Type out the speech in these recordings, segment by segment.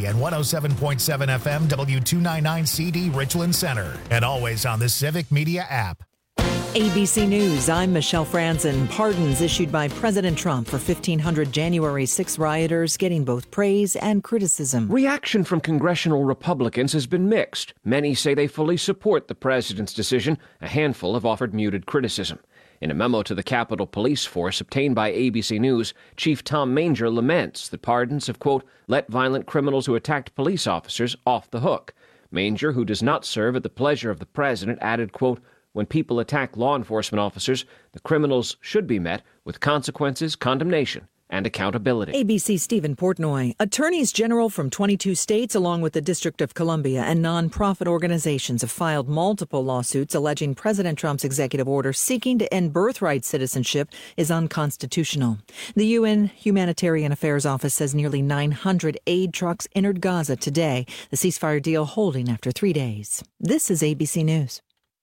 and 107.7 FM W299CD Richland Center. And always on the Civic Media app. ABC News, I'm Michelle Franzen. Pardons issued by President Trump for 1,500 January 6 rioters getting both praise and criticism. Reaction from congressional Republicans has been mixed. Many say they fully support the president's decision. A handful have offered muted criticism. In a memo to the Capitol Police Force obtained by ABC News, Chief Tom Manger laments that pardons have, quote, let violent criminals who attacked police officers off the hook. Manger, who does not serve at the pleasure of the president, added, quote, when people attack law enforcement officers, the criminals should be met with consequences, condemnation, and accountability. ABC Stephen Portnoy. Attorneys general from 22 states, along with the District of Columbia and nonprofit organizations, have filed multiple lawsuits alleging President Trump's executive order seeking to end birthright citizenship is unconstitutional. The UN Humanitarian Affairs Office says nearly 900 aid trucks entered Gaza today, the ceasefire deal holding after 3 days. This is ABC News.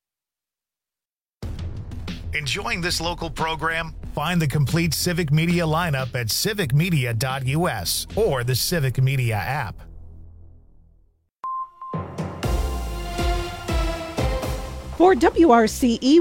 Enjoying this local program? Find the complete Civic Media lineup at civicmedia.us or the Civic Media app. For WRCE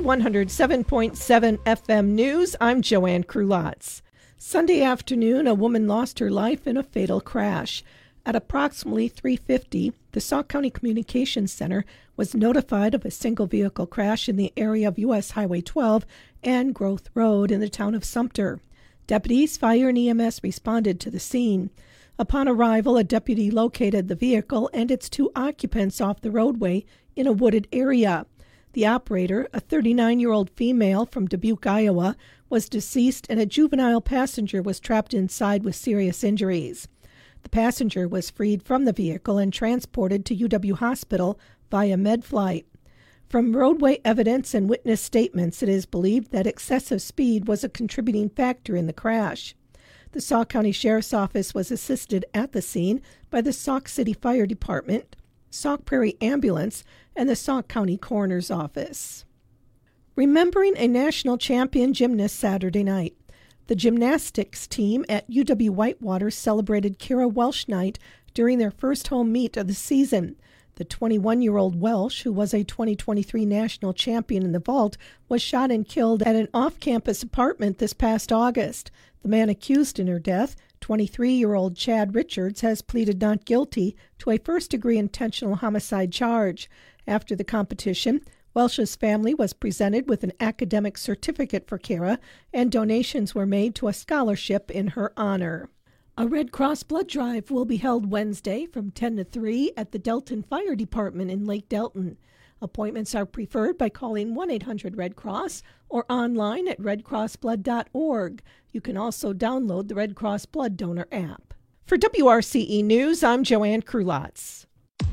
107.7 FM News, I'm Joanne Krulotz. Sunday afternoon, a woman lost her life in a fatal crash. At approximately 3:50, the Sauk County Communications Center was notified of a single vehicle crash in the area of U.S. Highway 12 and Growth Road in the town of Sumter. Deputies, fire, and EMS responded to the scene. Upon arrival, a deputy located the vehicle and its two occupants off the roadway in a wooded area. The operator, a 39-year-old female from Dubuque, Iowa, was deceased, and a juvenile passenger was trapped inside with serious injuries. The passenger was freed from the vehicle and transported to UW Hospital via MedFlight. From roadway evidence and witness statements, it is believed that excessive speed was a contributing factor in the crash. The Sauk County Sheriff's Office was assisted at the scene by the Sauk City Fire Department, Sauk Prairie Ambulance, and the Sauk County Coroner's Office. Remembering a national champion gymnast Saturday night. The gymnastics team at UW Whitewater celebrated Kara Welsh Night during their first home meet of the season. The 21-year-old Welsh, who was a 2023 national champion in the vault, was shot and killed at an off-campus apartment this past August. The man accused in her death, 23-year-old Chad Richards, has pleaded not guilty to a first-degree intentional homicide charge. After the competition, Welsh's family was presented with an academic certificate for Kara, and donations were made to a scholarship in her honor. A Red Cross blood drive will be held Wednesday from 10 to 3 at the Delton Fire Department in Lake Delton. Appointments are preferred by calling 1-800-RED-CROSS or online at redcrossblood.org. You can also download the Red Cross Blood Donor app. For WRCE News, I'm Joanne Krulotz.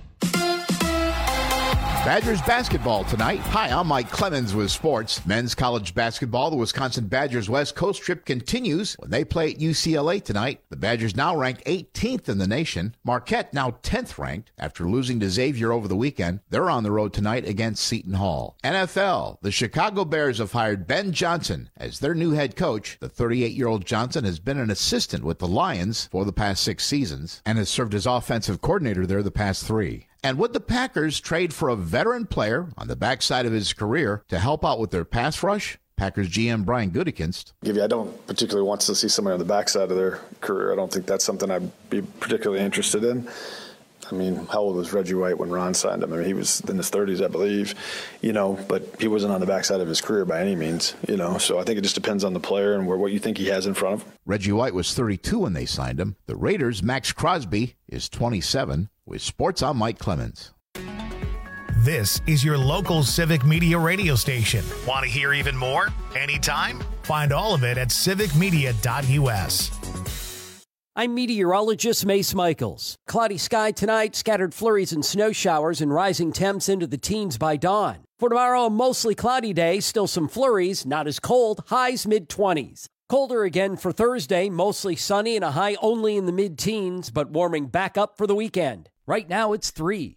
Badgers basketball tonight. Hi, I'm Mike Clemens with sports. Men's college basketball, the Wisconsin Badgers West Coast trip continues when they play at UCLA tonight. The Badgers now ranked 18th in the nation. Marquette now 10th ranked after losing to Xavier over the weekend. They're on the road tonight against Seton Hall. NFL, the Chicago Bears have hired Ben Johnson as their new head coach. The 38-year-old Johnson has been an assistant with the Lions for the past 6 seasons and has served as offensive coordinator there the past 3. And would the Packers trade for a veteran player on the backside of his career to help out with their pass rush? Packers GM Brian Gutekunst. I don't particularly want to see somebody on the backside of their career. I don't think that's something I'd be particularly interested in. I mean, how old was Reggie White when Ron signed him? I mean, he was in his 30s, I believe, but he wasn't on the backside of his career by any means, So I think it just depends on the player and what you think he has in front of him. Reggie White was 32 when they signed him. The Raiders' Max Crosby is 27. With sports, I'm Mike Clemens. This is your local Civic Media radio station. Want to hear even more? Anytime? Find all of it at civicmedia.us. I'm meteorologist Mace Michaels. Cloudy sky tonight, scattered flurries and snow showers, and rising temps into the teens by dawn. For tomorrow, a mostly cloudy day, still some flurries, not as cold, highs mid-20s. Colder again for Thursday, mostly sunny and a high only in the mid-teens, but warming back up for the weekend. Right now, it's 3.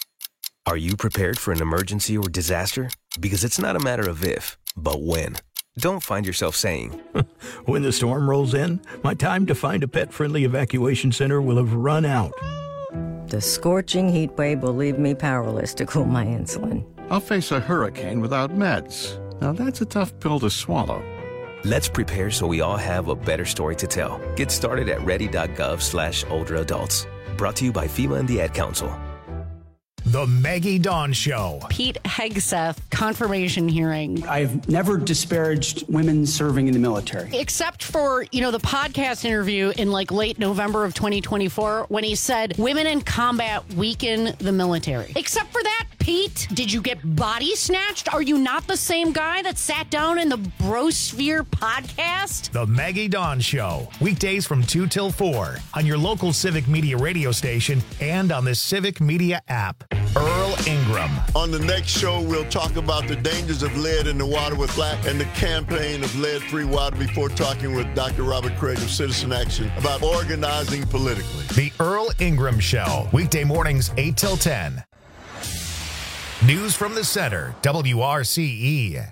Are you prepared for an emergency or disaster? Because it's not a matter of if, but when. don't find yourself saying, when the storm rolls in, my time to find a pet-friendly evacuation center will have run out. The scorching heat wave will leave me powerless to cool my insulin. I'll face a hurricane without meds. Now that's a tough pill to swallow. Let's prepare so we all have a better story to tell. Get started at ready.gov/older adults. Brought to you by FEMA and the Ad Council. The Maggie Dawn Show. Pete Hegseth confirmation hearing. I've never disparaged women serving in the military. Except for, the podcast interview in late November of 2024 when he said women in combat weaken the military. Except for that, Pete, did you get body snatched? Are you not the same guy that sat down in the Brosphere podcast? The Maggie Dawn Show. Weekdays from 2 till 4 on your local Civic Media radio station and on the Civic Media app. Earl Ingram. On the next show, we'll talk about the dangers of lead in the water with Black and the campaign of lead-free water before talking with Dr. Robert Craig of Citizen Action about organizing politically. The Earl Ingram Show. Weekday mornings 8 till 10. News from the center, WRCE.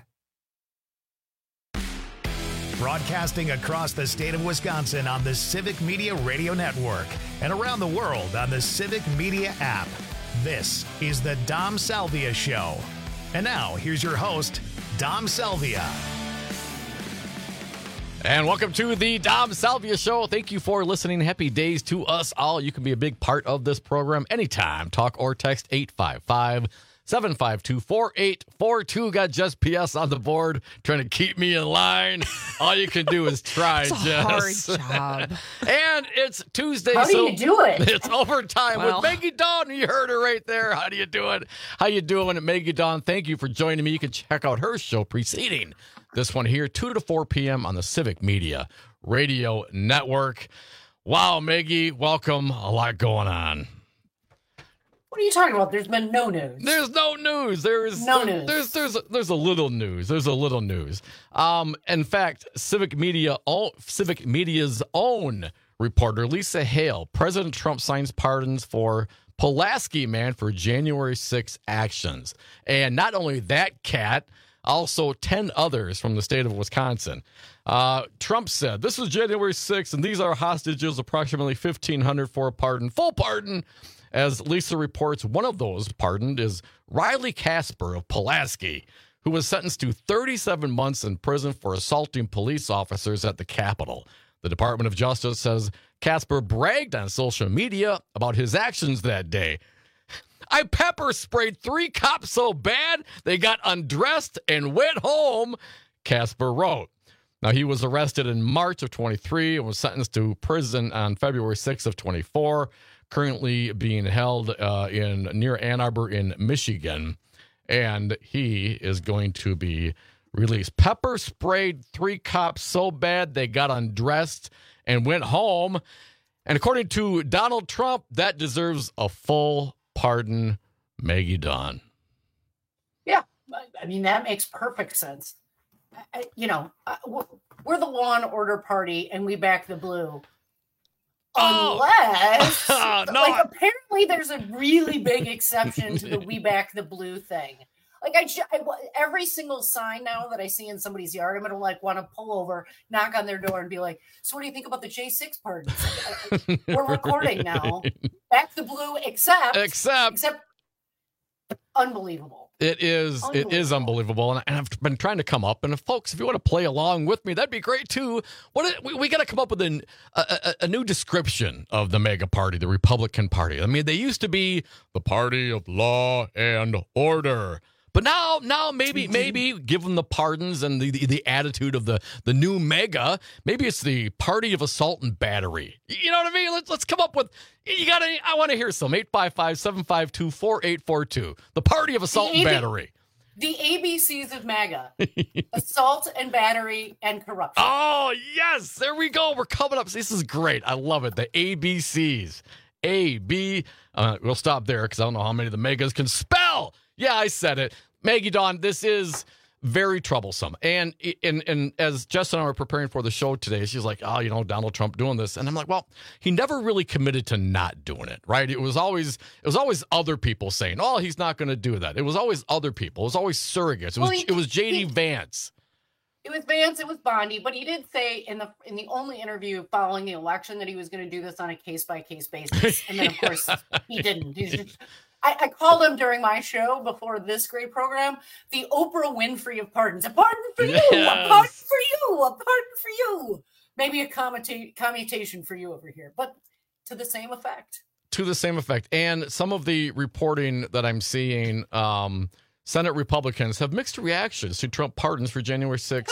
Broadcasting across the state of Wisconsin on the Civic Media Radio Network and around the world on the Civic Media app. This is the Dom Salvia Show. And now, here's your host, Dom Salvia. And welcome to the Dom Salvia Show. Thank you for listening. Happy days to us all. You can be a big part of this program anytime. Talk or text 855-752-4842. Got Jess PS on the board trying to keep me in line. All you can do is try, it's a Jess. hard job. And it's Tuesday. How do you do it? It's overtime with Maggie Dawn. You heard her right there. How do you do it? How you doing, Maggie Dawn? Thank you for joining me. You can check out her show preceding this one here, 2 to 4 p.m. on the Civic Media Radio Network. Wow, Maggie, welcome. A lot going on. What are you talking about? There's been no news. There's no news. There's a little news. There's a little news. In fact, Civic Media's own reporter, Lisa Hale, President Trump signs pardons for Pulaski man for January 6 actions. And not only that cat, also 10 others from the state of Wisconsin. Trump said, this was January 6th, and these are hostages, approximately 1,500 for a pardon. Full pardon. As Lisa reports, one of those pardoned is Riley Casper of Pulaski, who was sentenced to 37 months in prison for assaulting police officers at the Capitol. The Department of Justice says Casper bragged on social media about his actions that day. I pepper sprayed 3 cops so bad they got undressed and went home, Casper wrote. Now, he was arrested in March of 23 and was sentenced to prison on February 6th of 24. Currently being held near Ann Arbor in Michigan, and he is going to be released. Pepper sprayed 3 cops so bad they got undressed and went home. And according to Donald Trump, that deserves a full pardon. Maggie Dawn. Yeah, I mean, that makes perfect sense. We're the law and order party, and we back the blue. Unless, apparently there's a really big exception to the we back the blue thing. Every single sign now that I see in somebody's yard, I'm going to want to pull over, knock on their door and be like, so what do you think about the J6 pardons? We're recording now. Back the blue, except unbelievable. It is unbelievable. And I've been trying to come up. And folks, if you want to play along with me, that'd be great too. We got to come up with a new description of the MAGA party, the Republican Party. I mean, they used to be the party of law and order. But now maybe give them the pardons and the attitude of the new MAGA. Maybe it's the party of assault and battery. You know what I mean? Let's come up with. I want to hear some. 855-752-4842. The party of assault and battery. The ABCs of MAGA: assault and battery and corruption. Oh yes, there we go. We're coming up. This is great. I love it. The ABCs. We'll stop there because I don't know how many of the MAGAs can spell. Yeah, I said it. Maggie Dawn, this is very troublesome. And as Jess and I were preparing for the show today, she's like, Donald Trump doing this. And I'm like, well, he never really committed to not doing it, right? It was always other people saying, oh, he's not going to do that. It was always other people. It was always surrogates. It was J.D. Vance. It was Vance, it was Bondi, but he did say in the only interview following the election that he was going to do this on a case-by-case basis. And then, of course, he didn't. I called him during my show before this great program, the Oprah Winfrey of pardons. A pardon for you, a pardon for you, a pardon for you. Maybe a commutation for you over here, but to the same effect. To the same effect. And some of the reporting that I'm seeing, Senate Republicans have mixed reactions to Trump pardons for January 6th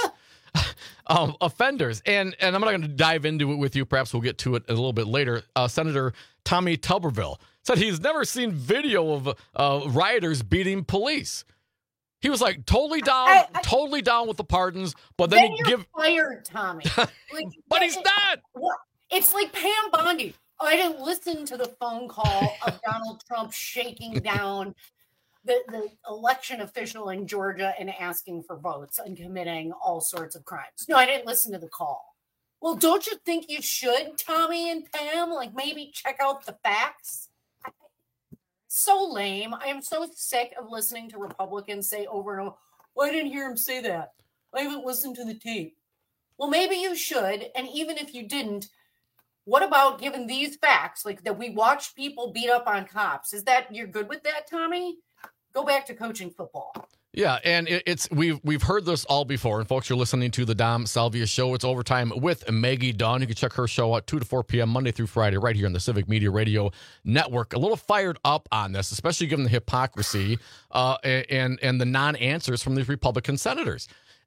offenders. And I'm not going to dive into it with you. Perhaps we'll get to it a little bit later. Senator Tommy Tuberville said he's never seen video of rioters beating police. He was like totally down with the pardons, but then you're fired, Tommy. Like, but he's not. It's like Pam Bondi. I didn't listen to the phone call of Donald Trump shaking down the election official in Georgia and asking for votes and committing all sorts of crimes. No, I didn't listen to the call. Well, don't you think you should, Tommy and Pam? Like, maybe check out the facts? So lame. I am so sick of listening to Republicans say over and over, well, I didn't hear him say that. I haven't listened to the tape. Well, maybe you should. And even if you didn't, what about given these facts, like that we watched people beat up on cops? Is that, you're good with that, Tommy? Go back to coaching football. Yeah, and we've heard this all before. And folks, you're listening to the Dom Salvia Show. It's Overtime with Maggie Dunn. You can check her show out 2 to 4 p.m. Monday through Friday right here on the Civic Media Radio Network. A little fired up on this, especially given the hypocrisy and the non-answers from these Republican senators.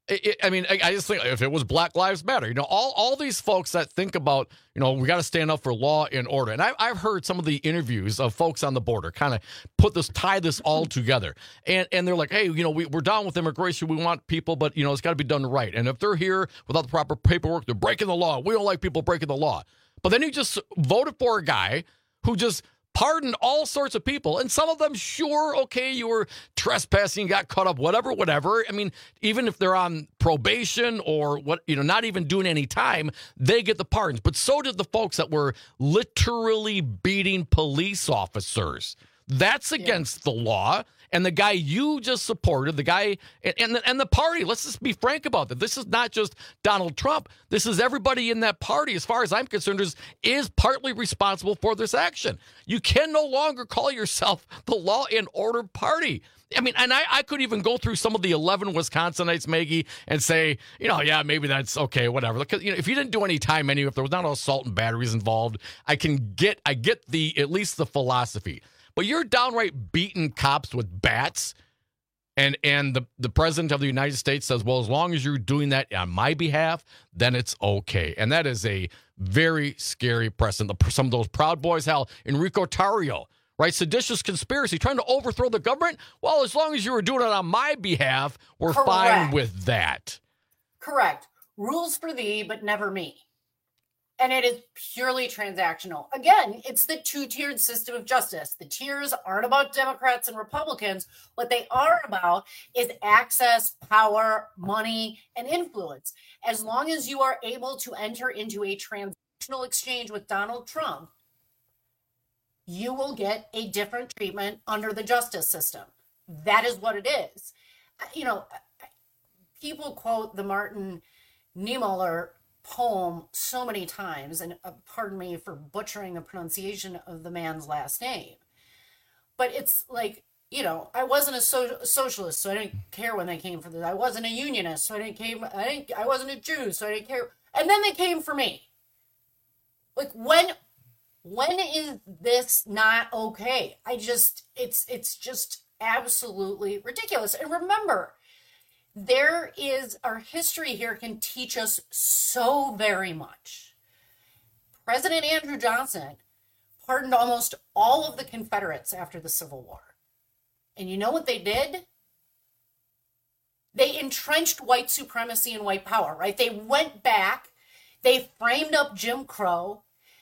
I just think if it was Black Lives Matter, all these folks that think about, we got to stand up for law and order. And I've heard some of the interviews of folks on the border kind of tie this all together. And they're like, hey, we're down with immigration. We want people, but, it's got to be done right. And if they're here without the proper paperwork, they're breaking the law. We don't like people breaking the law. But then you just voted for a guy who just pardoned all sorts of people, and some of them, sure, okay, you were trespassing, got caught up, whatever. I mean, even if they're on probation or not even doing any time, they get the pardons. But so did the folks that were literally beating police officers. That's against the law. And the guy you just supported, the guy and the party, let's just be frank about that. This is not just Donald Trump. This is everybody in that party, as far as I'm concerned, is partly responsible for this action. You can no longer call yourself the law and order party. I mean, and I could even go through some of the 11 Wisconsinites, Maggie, and say, yeah, maybe that's okay, whatever. Because if you didn't do any time anyway, if there was not assault and batteries involved, I get at least the philosophy. But you're downright beating cops with bats, and the president of the United States says, well, as long as you're doing that on my behalf, then it's okay. And that is a very scary precedent. Some of those Proud Boys, Enrico Tarrio, right? Seditious conspiracy, trying to overthrow the government. Well, as long as you were doing it on my behalf, we're fine with that. Correct. Rules for thee, but never me. And it is purely transactional. Again, it's the two-tiered system of justice. The tiers aren't about Democrats and Republicans. What they are about is access, power, money, and influence. As long as you are able to enter into a transactional exchange with Donald Trump, you will get a different treatment under the justice system. That is what it is. People quote the Martin Niemöller poem so many times, and pardon me for butchering the pronunciation of the man's last name, but it's like, I wasn't a socialist, so I didn't care when they came for this. I wasn't a unionist, so I wasn't a Jew, so I didn't care. And then they came for me. Like, when is this not okay? It's just absolutely ridiculous. And remember, our history here can teach us so very much. President Andrew Johnson pardoned almost all of the Confederates after the Civil War. And you know what they did? They entrenched white supremacy and white power, right? They went back, they framed up Jim Crow,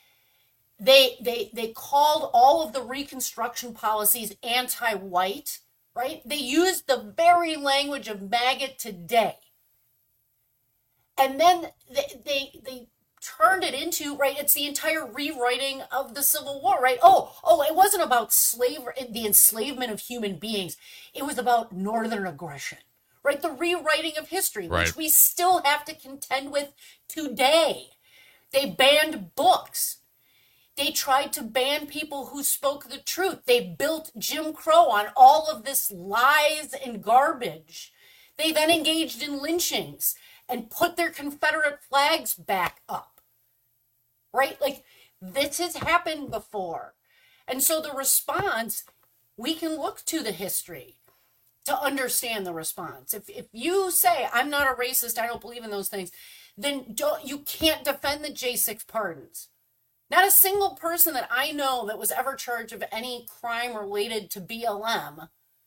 they called all of the Reconstruction policies anti-white, right? They used the very language of MAGA today. And then they turned it into, right, it's the entire rewriting of the Civil War, right? Oh, it wasn't about slavery, the enslavement of human beings. It was about Northern aggression, right? The rewriting of history, Right. which we still have to contend with today. They banned books. They tried to ban people who spoke the truth. They built Jim Crow on all of this lies and garbage. They then engaged in lynchings and put their Confederate flags back up, right? Like, this has happened before. And so the response, we can look to the history to understand the response. If you say, I'm not a racist, I don't believe in those things, then you can't defend the J6 pardons. Not a single person that I know that was ever charged of any crime related to BLM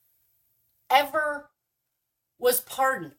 ever was pardoned,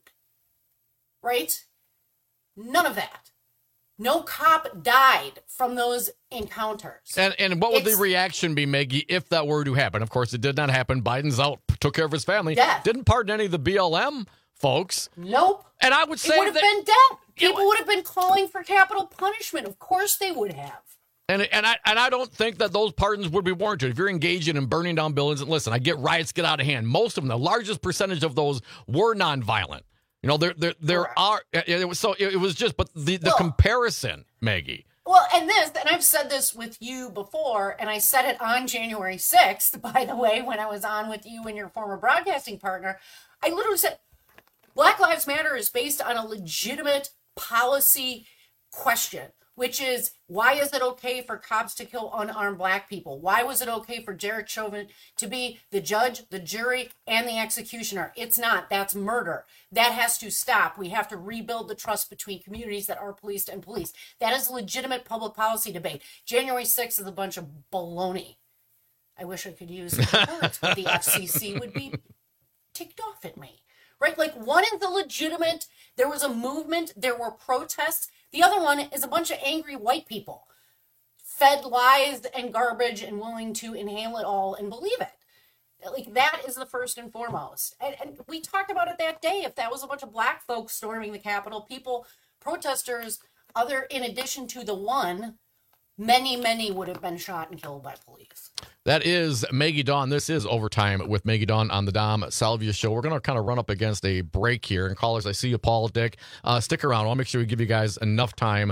right? None of that. No cop died from those encounters. And what would the reaction be, Maggie, if that were to happen? Of course, it did not happen. Biden's out, took care of his family. Death. Didn't pardon any of the BLM folks. Nope. And I would say it would have been death. People would have been calling for capital punishment. Of course they would have. And I don't think that those pardons would be warranted. If you're engaging in burning down buildings, and listen, I get riots get out of hand. Most of them, the largest percentage of those were nonviolent. You know, there are. It was just, but the comparison, Maggie. Well, and I've said this with you before, and I said it on January 6th, by the way, when I was on with you and your former broadcasting partner. I literally said, Black Lives Matter is based on a legitimate policy question, which is, why is it okay for cops to kill unarmed Black people? Why was it okay for Derek Chauvin to be the judge, the jury, and the executioner? It's not. That's murder. That has to stop. We have to rebuild the trust between communities that are policed and policed. That is a legitimate public policy debate. January 6th is a bunch of baloney. I wish I could use the words, but the FCC would be ticked off at me. Right? Like, one is the legitimate, there was a movement, there were protests. The other one is a bunch of angry white people fed lies and garbage and willing to inhale it all and believe it. Like, that is the first and foremost. And we talked about it that day. If that was a bunch of Black folks storming the Capitol, protesters, in addition to the one, many would have been shot and killed by police. That is Maggie Dawn. This is Overtime with Maggie Dawn on the Dom Salvia Show. We're going to kind of run up against a break here. And callers, I see you, Paul, Dick. Stick around. I'll make sure we give you guys enough time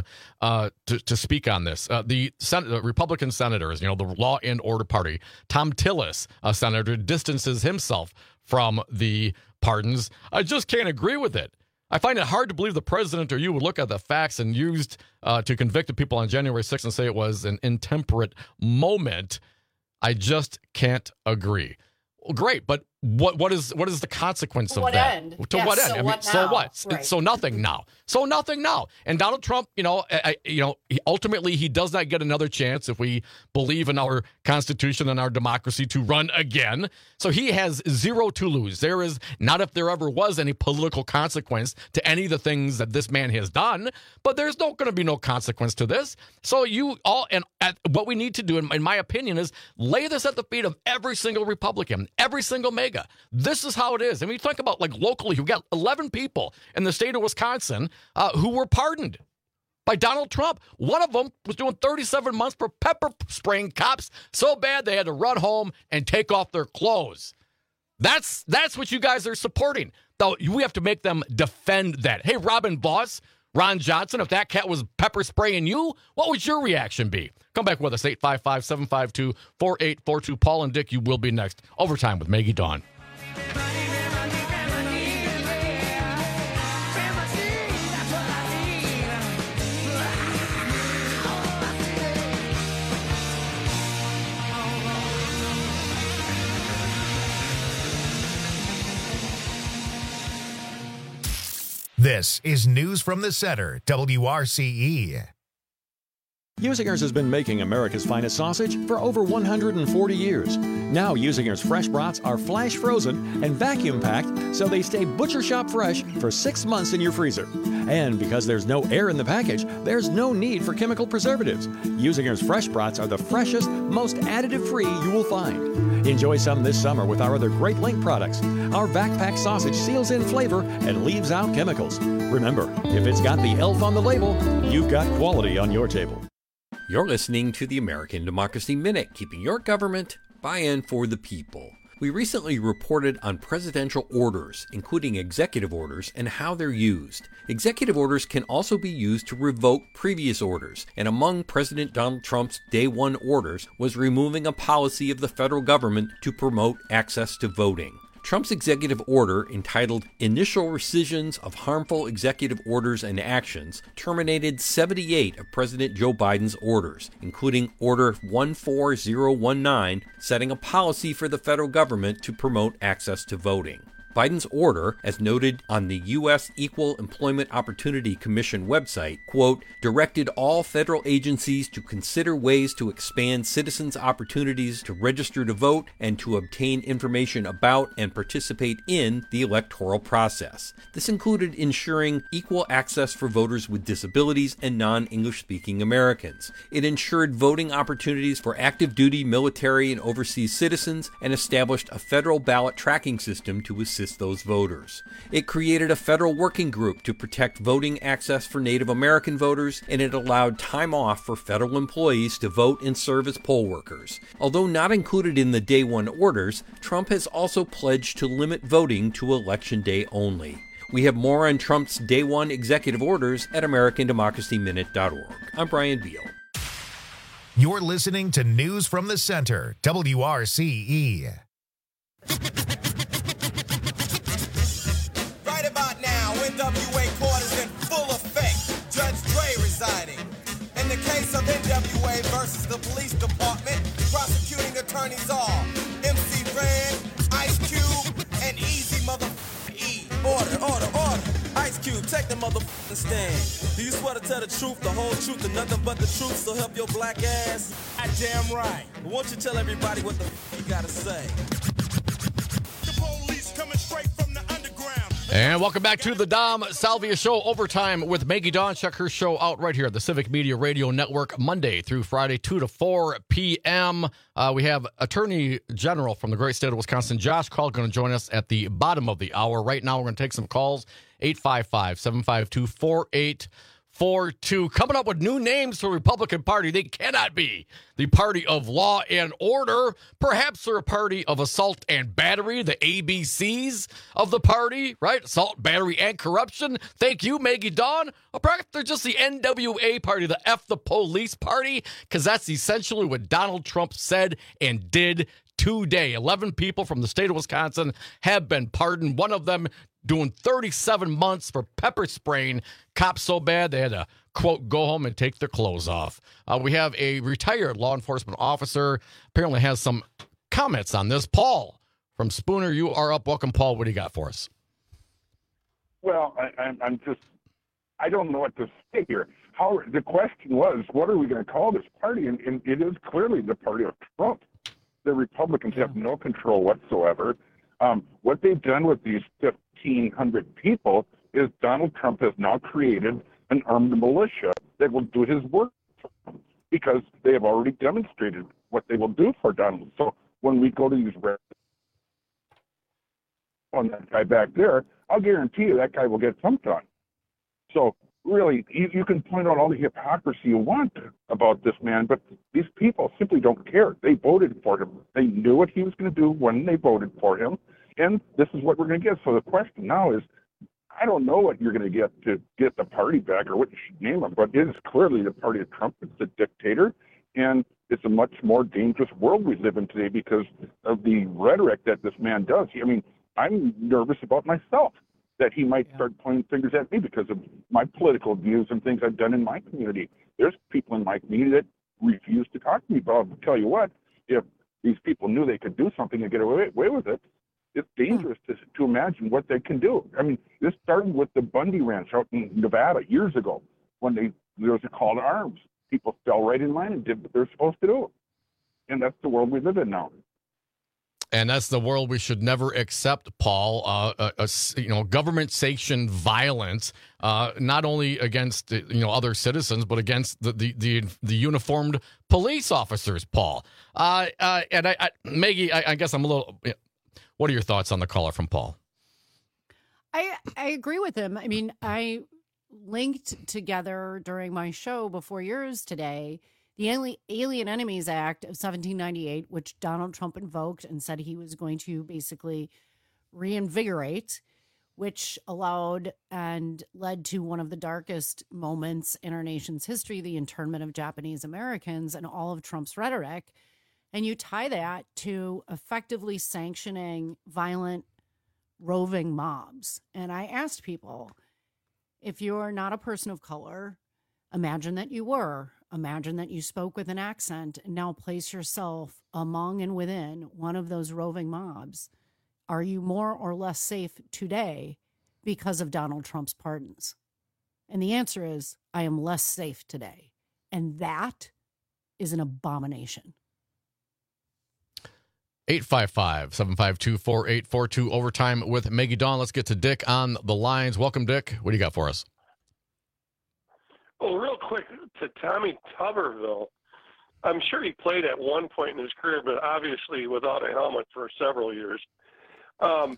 to speak on this. The Republican senators, the Law and Order Party, Tom Tillis, a senator, distances himself from the pardons. I just can't agree with it. I find it hard to believe the president or you would look at the facts and used to convict the people on January 6th and say it was an intemperate moment. I just can't agree. Well, great, but what is the consequence of that? End? To yes, what end? So I mean, what so now? what? Right. So nothing now. So nothing now. And Donald Trump, ultimately he does not get another chance if we believe in our Constitution and our democracy to run again. So he has zero to lose. There is not, if there ever was any political consequence to any of the things that this man has done, but there's going to be no consequence to this. So what we need to do, in my opinion, is lay this at the feet of every single Republican, every single MAGA. This is how it is. I mean, you think about, like, locally, we've got 11 people in the state of Wisconsin who were pardoned by Donald Trump. One of them was doing 37 months for pepper spraying cops so bad they had to run home and take off their clothes. That's what you guys are supporting. Though we have to make them defend that. Hey, Robin Voss, Ron Johnson, if that cat was pepper spraying you, what would your reaction be? Come back with us, 855-752-4842. Paul and Dick, you will be next. Overtime with Maggie Dawn. This is News from the Center, WRCE. Usinger's has been making America's finest sausage for over 140 years. Now Usinger's fresh brats are flash frozen and vacuum packed so they stay butcher shop fresh for 6 months in your freezer. And because there's no air in the package, there's no need for chemical preservatives. Usinger's fresh brats are the freshest, most additive-free you will find. Enjoy some this summer with our other Great Link products. Our vac-packed sausage seals in flavor and leaves out chemicals. Remember, if it's got the elf on the label, you've got quality on your table. You're listening to the American Democracy Minute, keeping your government by and for the people. We recently reported on presidential orders, including executive orders, and how they're used. Executive orders can also be used to revoke previous orders, and among President Donald Trump's Day One orders was removing a policy of the federal government to promote access to voting. Trump's executive order, entitled Initial Rescissions of Harmful Executive Orders and Actions, terminated 78 of President Joe Biden's orders, including Order 14019, setting a policy for the federal government to promote access to voting. Biden's order, as noted on the U.S. Equal Employment Opportunity Commission website, quote, directed all federal agencies to consider ways to expand citizens' opportunities to register to vote and to obtain information about and participate in the electoral process. This included ensuring equal access for voters with disabilities and non-English-speaking Americans. It ensured voting opportunities for active duty military and overseas citizens and established a federal ballot tracking system to assist those voters. It created a federal working group to protect voting access for Native American voters, and it allowed time off for federal employees to vote and serve as poll workers. Although not included in the Day One orders, Trump has also pledged to limit voting to Election Day only. We have more on Trump's Day One executive orders at AmericanDemocracyMinute.org. I'm Brian Beal. You're listening to News from the Center, WRCE. NWA court is in full effect. Judge Dre residing. In the case of NWA versus the police department, prosecuting attorneys are MC Ren, Ice Cube, and Easy E. Order. Ice Cube, take the motherfucking stand. Do you swear to tell the truth, the whole truth, and nothing but the truth, so help your black ass? I damn right. But won't you tell everybody what the you gotta say? The police coming straight from the underground. And welcome back to the Dom Salvia Show, Overtime with Maggie Dawn. Check her show out right here at the Civic Media Radio Network, Monday through Friday, 2 to 4 p.m. We have Attorney General from the great state of Wisconsin, Josh Krall, going to join us at the bottom of the hour. Right now, we're going to take some calls, 855-752-4842. Coming up with new names for the Republican Party. They cannot be the party of law and order. Perhaps they're a party of assault and battery, the ABCs of the party, right? Assault, battery, and corruption. Thank you, Maggie Dawn. Or perhaps they're just the NWA party, the F the Police party, because that's essentially what Donald Trump said and did today. 11 people from the state of Wisconsin have been pardoned. One of them doing 37 months for pepper spraying cops so bad they had to, quote, go home and take their clothes off. We have a retired law enforcement officer, apparently has some comments on this. Paul from Spooner, you are up. Welcome, Paul. What do you got for us? Well, I don't know what to say here. The question was, what are we going to call this party? And it is clearly the party of Trump. The Republicans have no control whatsoever. What they've done with these 1,500 people is Donald Trump has now created an armed militia that will do his work for him because they have already demonstrated what they will do for Donald. So when we go to these on that guy back there, I'll guarantee you that guy will get some done. So really, you can point out all the hypocrisy you want about this man, but these people simply don't care. They voted for him. They knew what he was going to do when they voted for him, and this is what we're going to get. So the question now is, I don't know what you're going to get to get the party back or what you should name them, but it is clearly the party of Trump. It's a dictator, and it's a much more dangerous world we live in today because of the rhetoric that this man does. I mean, I'm nervous about myself that he might start pointing fingers at me because of my political views and things I've done in my community. There's people in my community that refuse to talk to me, but I'll tell you what, if these people knew they could do something and get away with it, it's dangerous to imagine what they can do. I mean, this started with the Bundy Ranch out in Nevada years ago when there was a call to arms. People fell right in line and did what they're supposed to do. And that's the world we live in now. And that's the world we should never accept, Paul. Government-sanctioned violence, not only against other citizens, but against the uniformed police officers, Paul. Maggie, I guess I'm a little. What are your thoughts on the caller from Paul? I agree with him. I mean, I linked together during my show before yours today The Alien Enemies Act of 1798, which Donald Trump invoked and said he was going to basically reinvigorate, which allowed and led to one of the darkest moments in our nation's history, the internment of Japanese Americans, and all of Trump's rhetoric. And you tie that to effectively sanctioning violent roving mobs. And I asked people, if you're not a person of color, imagine that you were. Imagine that you spoke with an accent, and now place yourself among and within one of those roving mobs. Are you more or less safe today because of Donald Trump's pardons? And the answer is, I am less safe today. And that is an abomination. 855-752-4842 overtime with Maggie Dawn. Let's get to Dick on the lines. Welcome, Dick. What do you got for us? Well, real quick to Tommy Tuberville. I'm sure he played at one point in his career, but obviously without a helmet for several years. But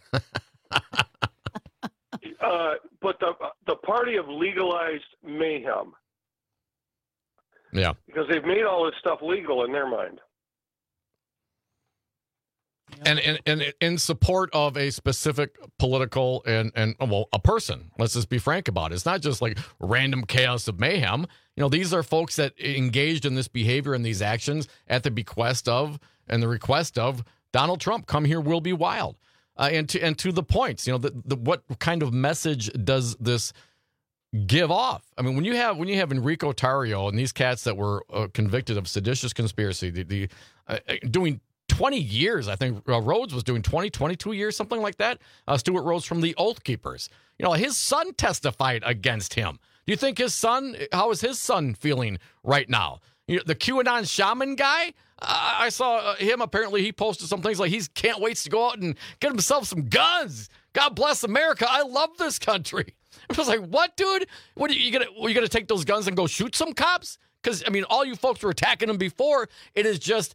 the party of legalized mayhem. Yeah. Because they've made all this stuff legal in their mind. And in support of a specific political and a person. Let's just be frank about it. It's not just like random chaos of mayhem. You know, these are folks that engaged in this behavior and these actions at the bequest of and the request of Donald Trump. Come here, we'll be wild. And to the points, you know, what kind of message does this give off? I mean, when you have Enrico Tarrio and these cats that were convicted of seditious conspiracy, doing 20 years, I think Rhodes was doing 22 years, something like that. Stuart Rhodes from the Oath Keepers. You know, his son testified against him. Do you think how is his son feeling right now? You know, the QAnon shaman guy, I saw him, apparently he posted some things like he can't wait to go out and get himself some guns. God bless America. I love this country. I was like, what, dude? What are you gonna take those guns and go shoot some cops? Because, I mean, all you folks were attacking them before. It is just...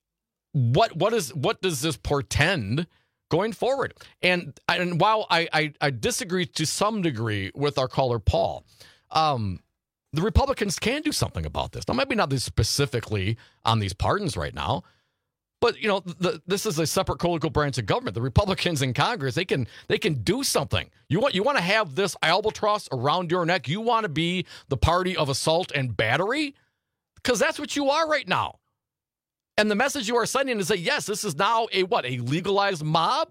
What does this portend going forward? And while I disagree to some degree with our caller Paul, the Republicans can do something about this. Now, maybe not specifically on these pardons right now, but you know, this is a separate political branch of government. The Republicans in Congress, they can do something. You want to have this albatross around your neck? You want to be the party of assault and battery? Because that's what you are right now. And the message you are sending is that, yes, this is now a legalized mob?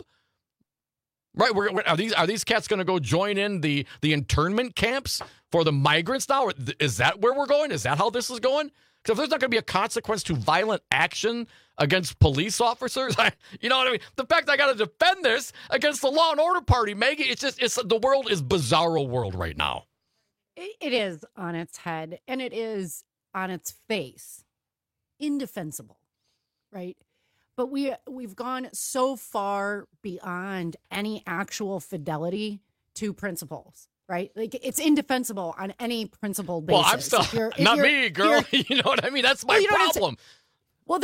Right? Are these cats going to go join in the internment camps for the migrants now? Is that where we're going? Is that how this is going? Because if there's not going to be a consequence to violent action against police officers, you know what I mean? The fact I got to defend this against the law and order party, Maggie, the world is bizarro world right now. It is on its head, and it is on its face indefensible. Right. But we've gone so far beyond any actual fidelity to principles. Right. Like it's indefensible on any principled basis. Well, I'm still not me, girl. You know what I mean? That's my problem. Well,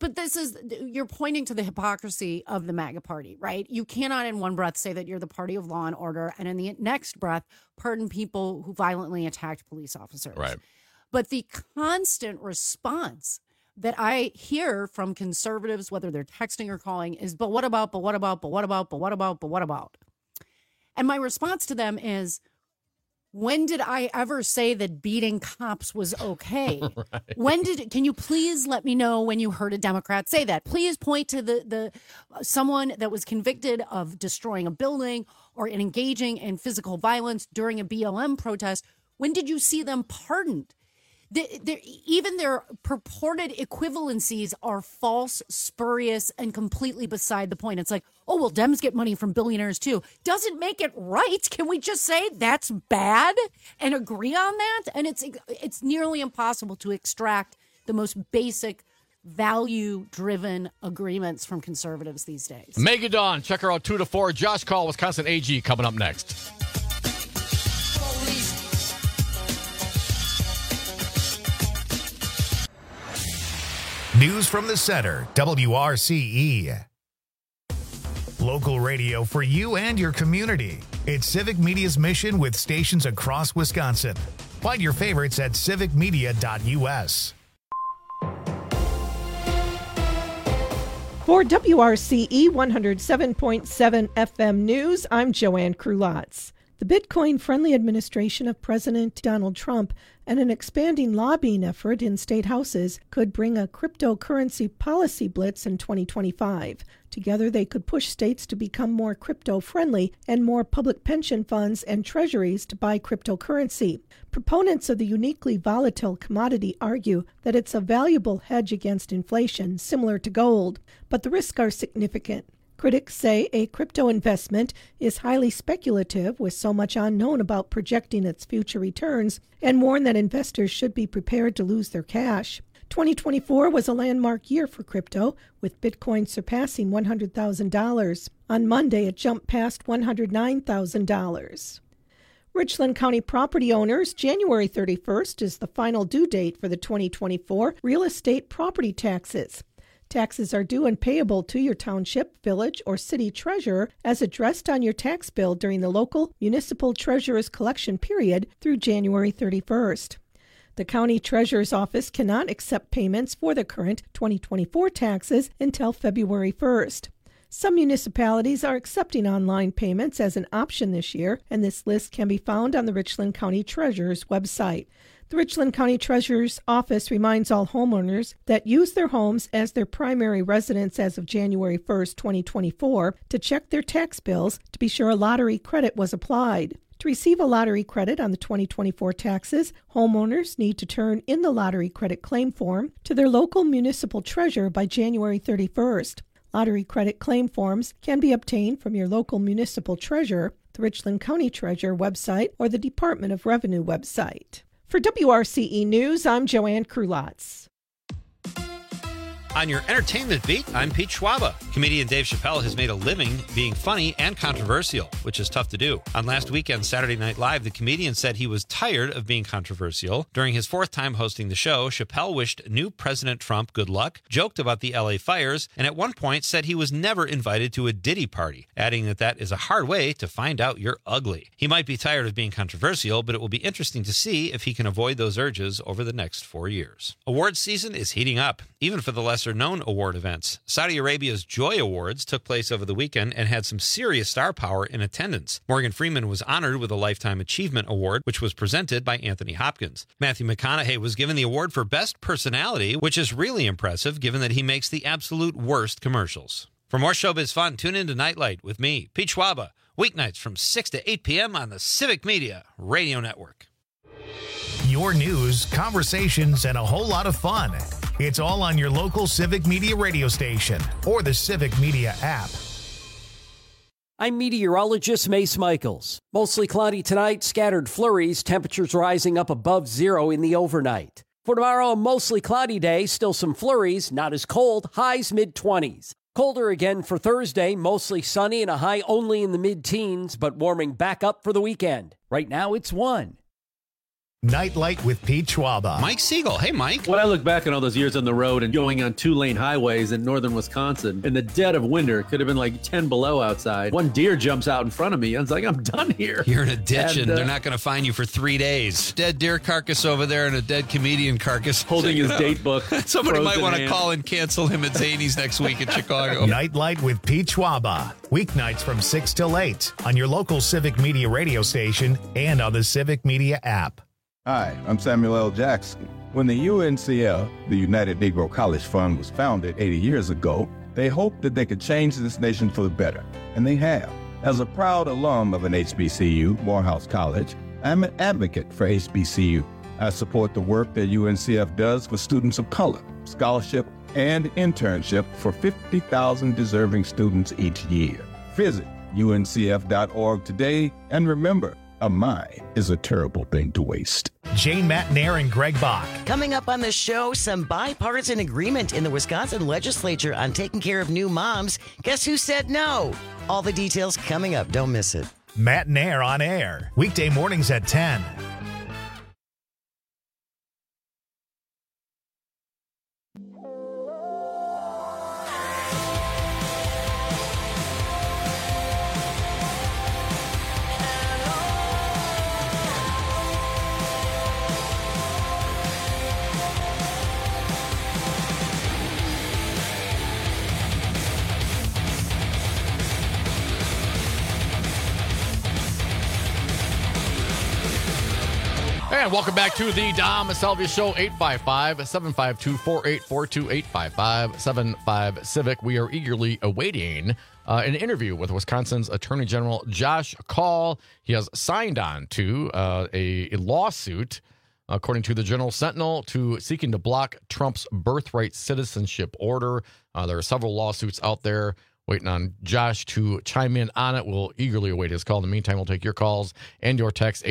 you're pointing to the hypocrisy of the MAGA party, right? You cannot in one breath say that you're the party of law and order, and in the next breath, pardon people who violently attacked police officers. Right. But the constant response that I hear from conservatives, whether they're texting or calling, is, but what about? And my response to them is, when did I ever say that beating cops was okay? Right. Can you please let me know when you heard a Democrat say that? Please point to the someone that was convicted of destroying a building or engaging in physical violence during a BLM protest. When did you see them pardoned? Even their purported equivalencies are false, spurious, and completely beside the point. It's like, oh, well, Dems get money from billionaires too. Doesn't make it right. Can we just say that's bad and agree on that? And it's nearly impossible to extract the most basic value-driven agreements from conservatives these days. Maggie Dawn, check her out 2 to 4. Josh Call, Wisconsin AG, coming up next. News from the center, WRCE. Local radio for you and your community. It's Civic Media's mission with stations across Wisconsin. Find your favorites at civicmedia.us. For WRCE 107.7 FM News, I'm Joanne Krulotz. The Bitcoin-friendly administration of President Donald Trump and an expanding lobbying effort in state houses could bring a cryptocurrency policy blitz in 2025. Together, they could push states to become more crypto-friendly and more public pension funds and treasuries to buy cryptocurrency. Proponents of the uniquely volatile commodity argue that it's a valuable hedge against inflation, similar to gold, but the risks are significant. Critics say a crypto investment is highly speculative with so much unknown about projecting its future returns and warn that investors should be prepared to lose their cash. 2024 was a landmark year for crypto, with Bitcoin surpassing $100,000. On Monday, it jumped past $109,000. Richland County property owners, January 31st is the final due date for the 2024 real estate property taxes. Taxes are due and payable to your township, village, or city treasurer as addressed on your tax bill during the local municipal treasurer's collection period through January 31st. The county treasurer's office cannot accept payments for the current 2024 taxes until February 1st. Some municipalities are accepting online payments as an option this year, and this list can be found on the Richland County Treasurer's website. The Richland County Treasurer's Office reminds all homeowners that use their homes as their primary residence as of January 1st, 2024, to check their tax bills to be sure a lottery credit was applied. To receive a lottery credit on the 2024 taxes, homeowners need to turn in the lottery credit claim form to their local municipal treasurer by January 31st. Lottery credit claim forms can be obtained from your local municipal treasurer, the Richland County Treasurer website, or the Department of Revenue website. For WRCE News, I'm Joanne Krulotz. On your entertainment beat, I'm Pete Schwaba. Comedian Dave Chappelle has made a living being funny and controversial, which is tough to do. On last weekend's Saturday Night Live, the comedian said he was tired of being controversial. During his fourth time hosting the show, Chappelle wished new President Trump good luck, joked about the LA fires, and at one point said he was never invited to a Diddy party, adding that is a hard way to find out you're ugly. He might be tired of being controversial, but it will be interesting to see if he can avoid those urges over the next 4 years. Awards season is heating up, even for the lesser-known award events. Saudi Arabia's Joy Awards took place over the weekend and had some serious star power in attendance. Morgan Freeman was honored with a Lifetime Achievement Award, which was presented by Anthony Hopkins. Matthew McConaughey was given the award for Best Personality, which is really impressive given that he makes the absolute worst commercials. For more showbiz fun, tune in to Nightlight with me, Pete Schwaba, weeknights from 6 to 8 p.m. on the Civic Media Radio Network. Your news, conversations, and a whole lot of fun. It's all on your local Civic Media radio station or the Civic Media app. I'm meteorologist Mace Michaels. Mostly cloudy tonight, scattered flurries, temperatures rising up above zero in the overnight. For tomorrow, a mostly cloudy day, still some flurries, not as cold, highs mid-20s. Colder again for Thursday, mostly sunny and a high only in the mid-teens, but warming back up for the weekend. Right now, it's 1. Nightlight with Pete Schwaba. Mike Siegel. Hey, Mike. When I look back on all those years on the road and going on 2-lane highways in northern Wisconsin, in the dead of winter, it could have been like 10 below outside. One deer jumps out in front of me. I was like, I'm done here. You're in a ditch and they're not going to find you for 3 days. Dead deer carcass over there and a dead comedian carcass. Holding his date book. Somebody might want to call and cancel him at Zany's next week in Chicago. Nightlight with Pete Schwaba. Weeknights from 6 till 8 on your local Civic Media radio station and on the Civic Media app. Hi, I'm Samuel L. Jackson. When the UNCF, the United Negro College Fund, was founded 80 years ago, they hoped that they could change this nation for the better, and they have. As a proud alum of an HBCU, Morehouse College, I'm an advocate for HBCU. I support the work that UNCF does for students of color, scholarship, and internship for 50,000 deserving students each year. Visit uncf.org today, and remember, a mind is a terrible thing to waste. Jane Matnair and Greg Bach. Coming up on the show, some bipartisan agreement in the Wisconsin legislature on taking care of new moms. Guess who said no? All the details coming up. Don't miss it. Matnair on air. Weekday mornings at 10. And welcome back to the Dom Salvia Show, 855-752-4842, 855-75-CIVIC. We are eagerly awaiting an interview with Wisconsin's Attorney General Josh Kaul. He has signed on to a lawsuit, according to the Journal Sentinel, seeking to block Trump's birthright citizenship order. There are several lawsuits out there waiting on Josh to chime in on it. We'll eagerly await his call. In the meantime, we'll take your calls and your text,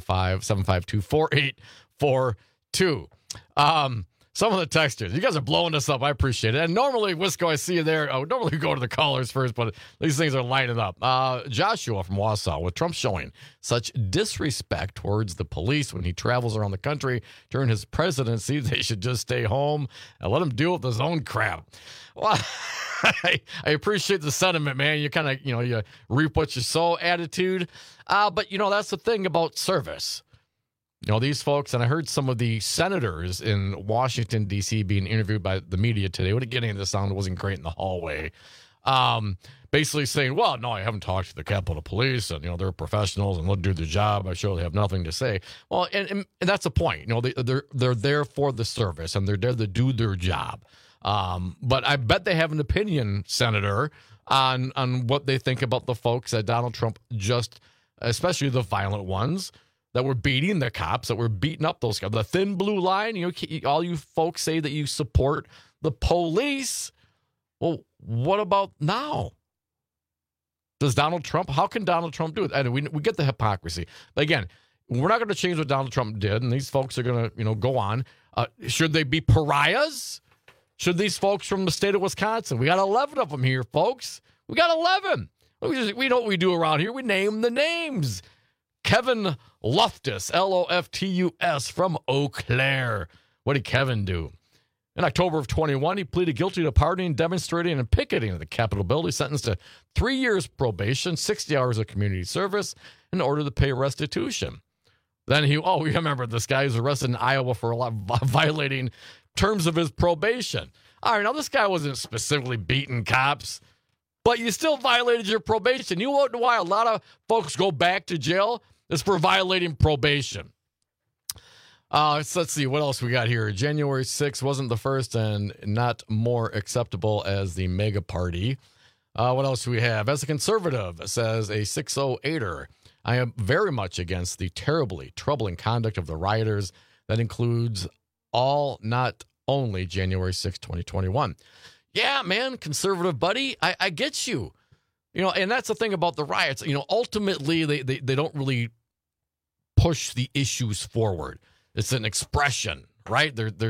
855-752-4842. Some of the texters, you guys are blowing us up. I appreciate it. And normally, Wisco, I see you there. Normally we go to the callers first, but these things are lining up. Joshua from Wausau, with Trump showing such disrespect towards the police when he travels around the country during his presidency, they should just stay home and let him deal with his own crap. Well, I appreciate the sentiment, man. You kind of, you reap what you sow attitude. But, that's the thing about service. These folks, and I heard some of the senators in Washington, D.C. being interviewed by the media today. What getting into the sound wasn't great in the hallway. Basically saying, well, no, I haven't talked to the Capitol Police, and, they're professionals and they'll do their job. I sure they have nothing to say. Well, and that's the point. They're there for the service, and they're there to do their job. But I bet they have an opinion, Senator, on what they think about the folks that Donald Trump especially the violent ones, that were beating the cops, that were beating up those cops. The thin blue line, all you folks say that you support the police. Well, what about now? How can Donald Trump do it? And we get the hypocrisy. But again, we're not going to change what Donald Trump did, and these folks are going to, go on. Should they be pariahs? Should these folks from the state of Wisconsin? We got 11 of them here, folks. We got 11. We know what we do around here. We name the names. Kevin Loftus, Loftus, from Eau Claire. What did Kevin do? In October of 21, he pleaded guilty to partying, demonstrating, and picketing at the Capitol building, sentenced to 3 years probation, 60 hours of community service, in order to pay restitution. Then we remember this guy was arrested in Iowa for violating terms of his probation. All right, now this guy wasn't specifically beating cops, but you still violated your probation. You know why a lot of folks go back to jail? It's for violating probation. Let's see what else we got here. January 6th wasn't the first and not more acceptable as the mega party. What else do we have? As a conservative, says a 608er, I am very much against the terribly troubling conduct of the rioters. That includes all, not only January 6th, 2021. Yeah, man, conservative buddy, I get you. And that's the thing about the riots. Ultimately, they don't really push the issues forward. It's an expression, right?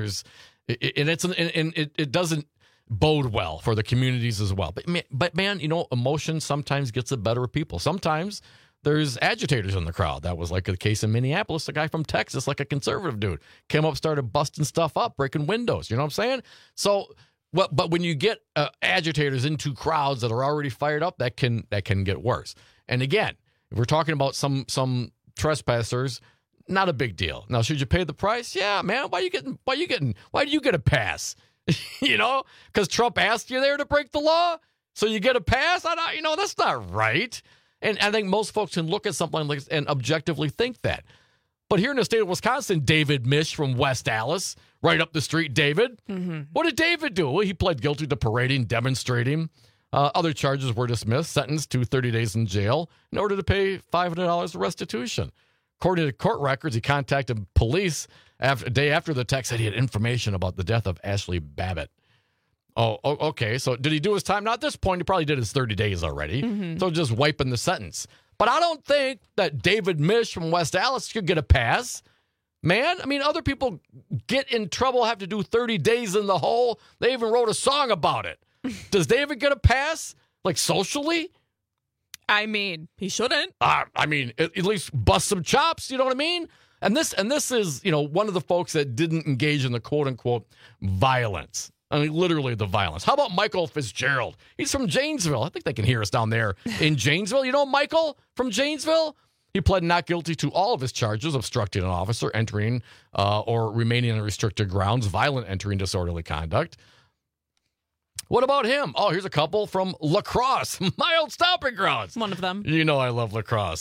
It doesn't bode well for the communities as well. But man, emotion sometimes gets the better of people. Sometimes there's agitators in the crowd. That was like the case in Minneapolis. A guy from Texas, like a conservative dude, came up, started busting stuff up, breaking windows. You know what I'm saying? So. But when you get agitators into crowds that are already fired up, that can get worse. And again, if we're talking about some trespassers, not a big deal. Now, should you pay the price? Yeah, man. Why do you get a pass? Because Trump asked you there to break the law, so you get a pass. That's not right. And I think most folks can look at something like this and objectively think that. But here in the state of Wisconsin, David Mish from West Allis, right up the street, David. Mm-hmm. What did David do? Well, he pled guilty to parading, demonstrating. Other charges were dismissed, sentenced to 30 days in jail in order to pay $500 of restitution. According to court records, he contacted police a day after the text, said he had information about the death of Ashley Babbitt. Oh, okay. So did he do his time? Not at this point. He probably did his 30 days already. Mm-hmm. So just wiping the sentence. But I don't think that David Mish from West Allis should get a pass. Man, other people get in trouble, have to do 30 days in the hole. They even wrote a song about it. Does David get a pass? Like socially? He shouldn't. At least bust some chops, you know what I mean? And this is, one of the folks that didn't engage in the quote-unquote violence. Literally the violence. How about Michael Fitzgerald? He's from Janesville. I think they can hear us down there in Janesville. You know Michael from Janesville? He pled not guilty to all of his charges: obstructing an officer, entering or remaining in restricted grounds, violent entry, and disorderly conduct. What about him? Oh, here's a couple from La Crosse, my old stomping grounds. One of them. I love La Crosse.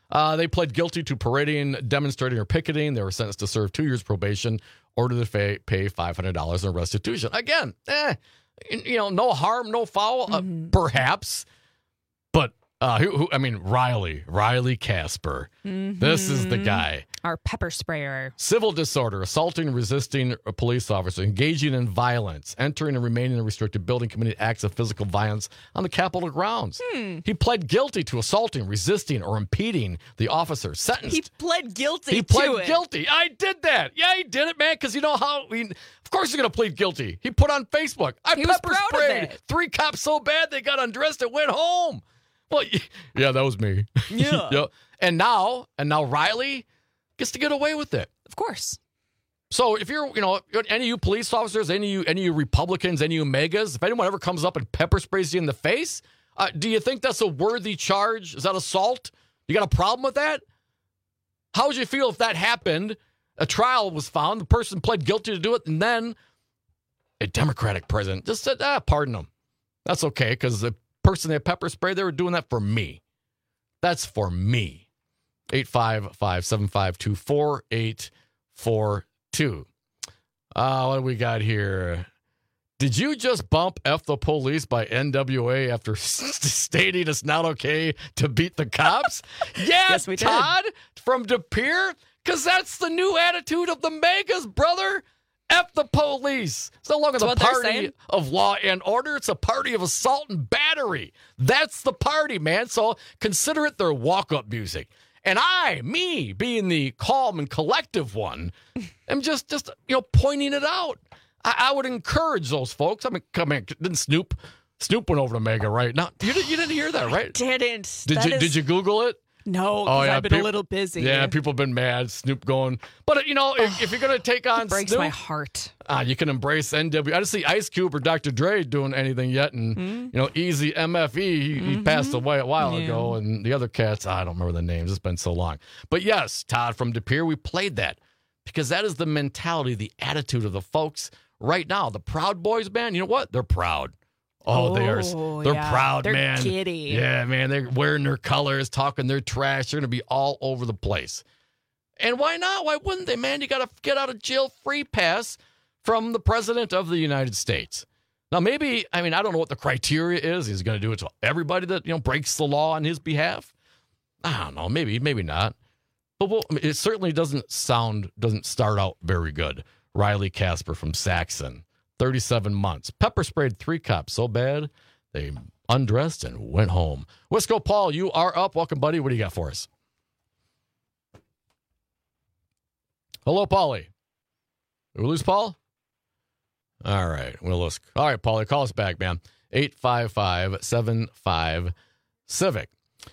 They pled guilty to parading, demonstrating, or picketing. They were sentenced to serve 2 years probation, ordered to pay $500 in restitution. Again, no harm, no foul, perhaps. But Riley Casper. This is the guy. Our pepper sprayer. Civil disorder, assaulting, resisting a police officer, engaging in violence, entering and remaining in a restricted building, committing acts of physical violence on the Capitol grounds. He pled guilty to assaulting, resisting, or impeding the officer. Sentenced. He pled guilty. He pled guilty. I did that. Yeah, he did it, man, because you know how... of course he's going to plead guilty. He put on Facebook, I pepper sprayed 3 cops so bad they got undressed and went home. Well, yeah, that was me. Yeah. Yep. And now Riley gets to get away with it. Of course. So if you're, any of you police officers, any of you Republicans, any of you megas, if anyone ever comes up and pepper sprays you in the face, do you think that's a worthy charge? Is that assault? You got a problem with that? How would you feel if that happened? A trial was found, the person pled guilty to do it, and then a Democratic president just said, pardon them. That's okay, because the person they pepper sprayed, they were doing that for me. That's for me. 855-752-4842. What do we got here? Did you just bump F the police by NWA after stating it's not okay to beat the cops? Yes, we did. Todd from De Pere, because that's the new attitude of the megas, brother. F the police. It's no longer the party of law and order. It's a party of assault and battery. That's the party, man. So consider it their walk-up music. And me, being the calm and collective one, am just pointing it out. I would encourage those folks. I mean, come in. Didn't Snoop went over to Mega right now? You didn't hear that, right? Didn't. Did you Google it? No, I've been a little busy. Yeah, people have been mad. Snoop going. But, if you're going to take on it breaks Snoop, my heart. You can embrace NW. I didn't see Ice Cube or Dr. Dre doing anything yet. And, Easy MFE, he passed away a while ago. And the other cats, I don't remember the names. It's been so long. But, yes, Todd from De Pere, we played that because that is the mentality, the attitude of the folks right now. The Proud Boys, man, you know what? They're proud. They're proud, they're man. Giddy. Yeah, man. They're wearing their colors, talking their trash. They're going to be all over the place. And why not? Why wouldn't they, man? You got a get out of jail free pass from the president of the United States. Now, maybe, I don't know what the criteria is. He's going to do it to everybody that, breaks the law on his behalf. I don't know. Maybe not. But it certainly doesn't start out very good. Riley Casper from Saxon. 37 months. Pepper sprayed 3 cops so bad they undressed and went home. Wisco Paul, you are up. Welcome, buddy. What do you got for us? Hello, Paulie. Did we lose Paul? All right. We'll lose. All right, Paulie, call us back, man. 855-75-CIVIC.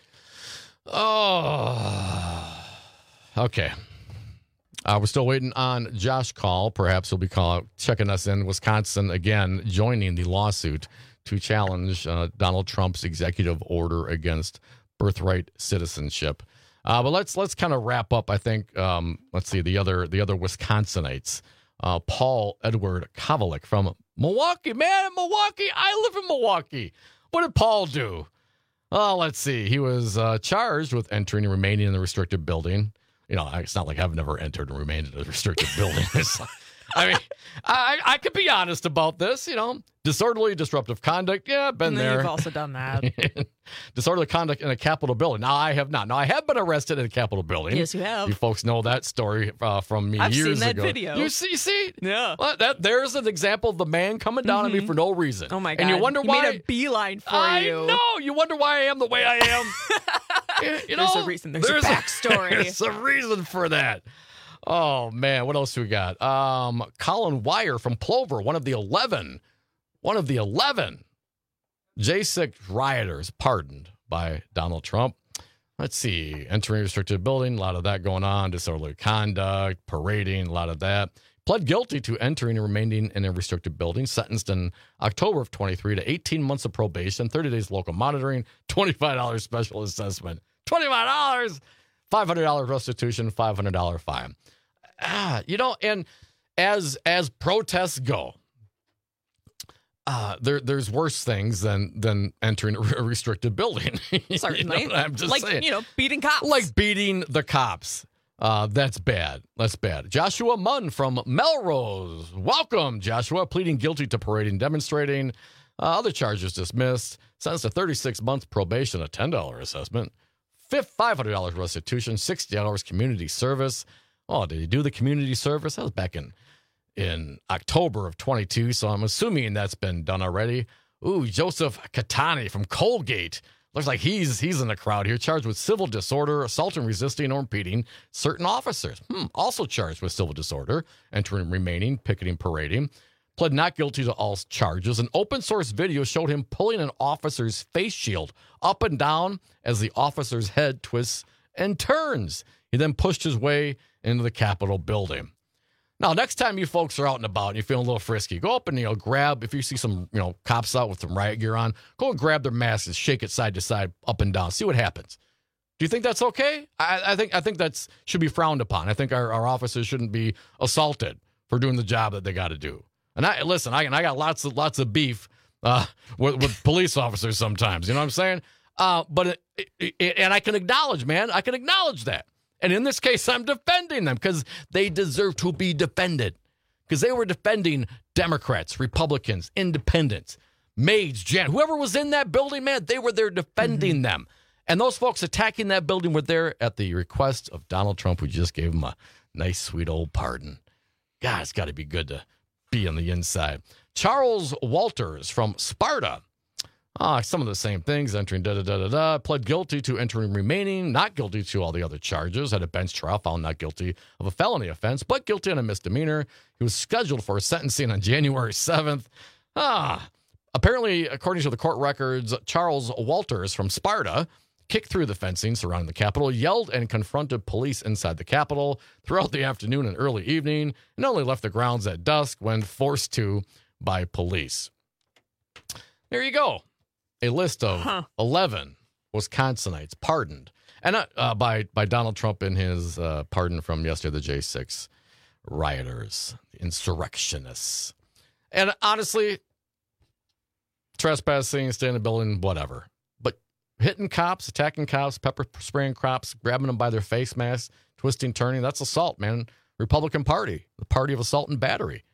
Oh. Okay. We're still waiting on Josh Call. Perhaps he'll be checking us in. Wisconsin, again, joining the lawsuit to challenge Donald Trump's executive order against birthright citizenship. But let's kind of wrap up, I think. Let's see, the other Wisconsinites. Paul Edward Kovalik from Milwaukee. Man, Milwaukee. I live in Milwaukee. What did Paul do? Let's see. He was charged with entering and remaining in the restricted building. It's not like I've never entered and remained in a restricted building. I could be honest about this, Disorderly, disruptive conduct. Yeah, been there. You've also done that. Disorderly conduct in a Capitol building. Now, I have not. Now, I have been arrested in a Capitol building. Yes, you have. You folks know that story from me I've years ago. seen that video. You see? Yeah. Well, there's an example of the man coming down on me for no reason. Oh, my God. And you wonder why. He made a beeline for you. I know. You wonder why I am the way I am. There's a reason. There's a backstory. There's a reason for that. Oh, man. What else do we got? Colin Wire from Plover, one of the 11 J6 rioters pardoned by Donald Trump. Let's see. Entering a restricted building, a lot of that going on. Disorderly conduct, parading, a lot of that. Pled guilty to entering and remaining in a restricted building. Sentenced in October of 23 to 18 months of probation, 30 days local monitoring, $25 special assessment. $25, $500 restitution, $500 fine. And as protests go, there's worse things than entering a restricted building. Certainly. You know, I'm just saying. Beating cops. Like beating the cops. That's bad. That's bad. Joshua Munn from Melrose. Welcome, Joshua. Pleading guilty to parading, demonstrating. Other charges dismissed. Sentenced to 36 months probation, a $10 assessment. $500 restitution, 60 hours community service. Oh, did he do the community service? That was back in October of 22, so I'm assuming that's been done already. Ooh, Joseph Catani from Colgate. Looks like he's in the crowd here, charged with civil disorder, assault and resisting or impeding certain officers. Also charged with civil disorder, entering, remaining, picketing, parading. Pled not guilty to all charges. An open source video showed him pulling an officer's face shield up and down as the officer's head twists and turns. He then pushed his way into the Capitol building. Now, next time you folks are out and about and you're feeling a little frisky, go up and grab, if you see some cops out with some riot gear on, go and grab their masks and shake it side to side, up and down. See what happens. Do you think that's okay? I think that should be frowned upon. I think our officers shouldn't be assaulted for doing the job that they got to do. And I got lots of beef with police officers sometimes. You know what I'm saying? But I can acknowledge, man. I can acknowledge that. And in this case, I'm defending them because they deserve to be defended. Because they were defending Democrats, Republicans, independents, maids, whoever was in that building, man, they were there defending them. And those folks attacking that building were there at the request of Donald Trump, who just gave them a nice, sweet old pardon. God, it's got to be good to be on the inside. Charles Walters from Sparta. Some of the same things, entering pled guilty to entering, remaining, not guilty to all the other charges, had a bench trial, found not guilty of a felony offense, but guilty on a misdemeanor. He was scheduled for a sentencing on January 7th. Apparently, according to the court records, Charles Walters from Sparta kicked through the fencing surrounding the Capitol, yelled and confronted police inside the Capitol throughout the afternoon and early evening, and only left the grounds at dusk when forced to by police. There you go. A list of 11 Wisconsinites pardoned, and by Donald Trump in his pardon from yesterday, the J6 rioters, insurrectionists. And honestly, trespassing, staying in the building, whatever. But hitting cops, attacking cops, pepper spraying cops, grabbing them by their face masks, twisting, turning, that's assault, man. Republican Party, the party of assault and battery.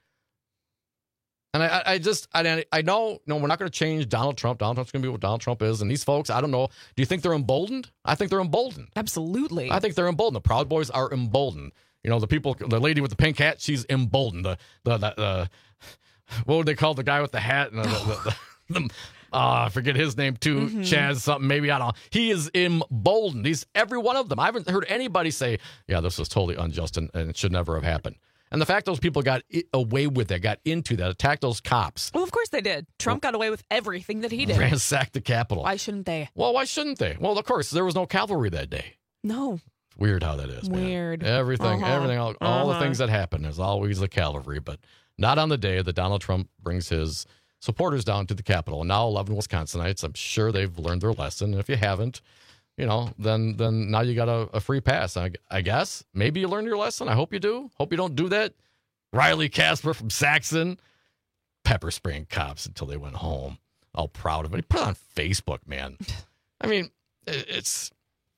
And I know, we're not going to change Donald Trump. Donald Trump's going to be what Donald Trump is. And these folks, I don't know. Do you think they're emboldened? I think they're emboldened. Absolutely. I think they're emboldened. The Proud Boys are emboldened. The lady with the pink hat, she's emboldened. The what would they call the guy with the hat? And I forget his name too. Chaz something, maybe, I don't know. He is emboldened. Every one of them. I haven't heard anybody say, yeah, this was totally unjust and it should never have happened. And the fact those people got away with it, got into that, attacked those cops. Well, of course they did. Trump got away with everything that he did. Ransacked the Capitol. Why shouldn't they? Well, why shouldn't they? Well, of course, there was no cavalry that day. No. It's weird how that is, man. Weird. Everything, all the things that happen, there's always a cavalry, but not on the day that Donald Trump brings his supporters down to the Capitol. And now 11 Wisconsinites, I'm sure they've learned their lesson. And if you haven't, then now you got a free pass. I guess. Maybe you learned your lesson. I hope you do. Hope you don't do that. Riley Casper from Saxon, pepper spraying cops until they went home. All proud of it. He put it on Facebook, man. I mean, it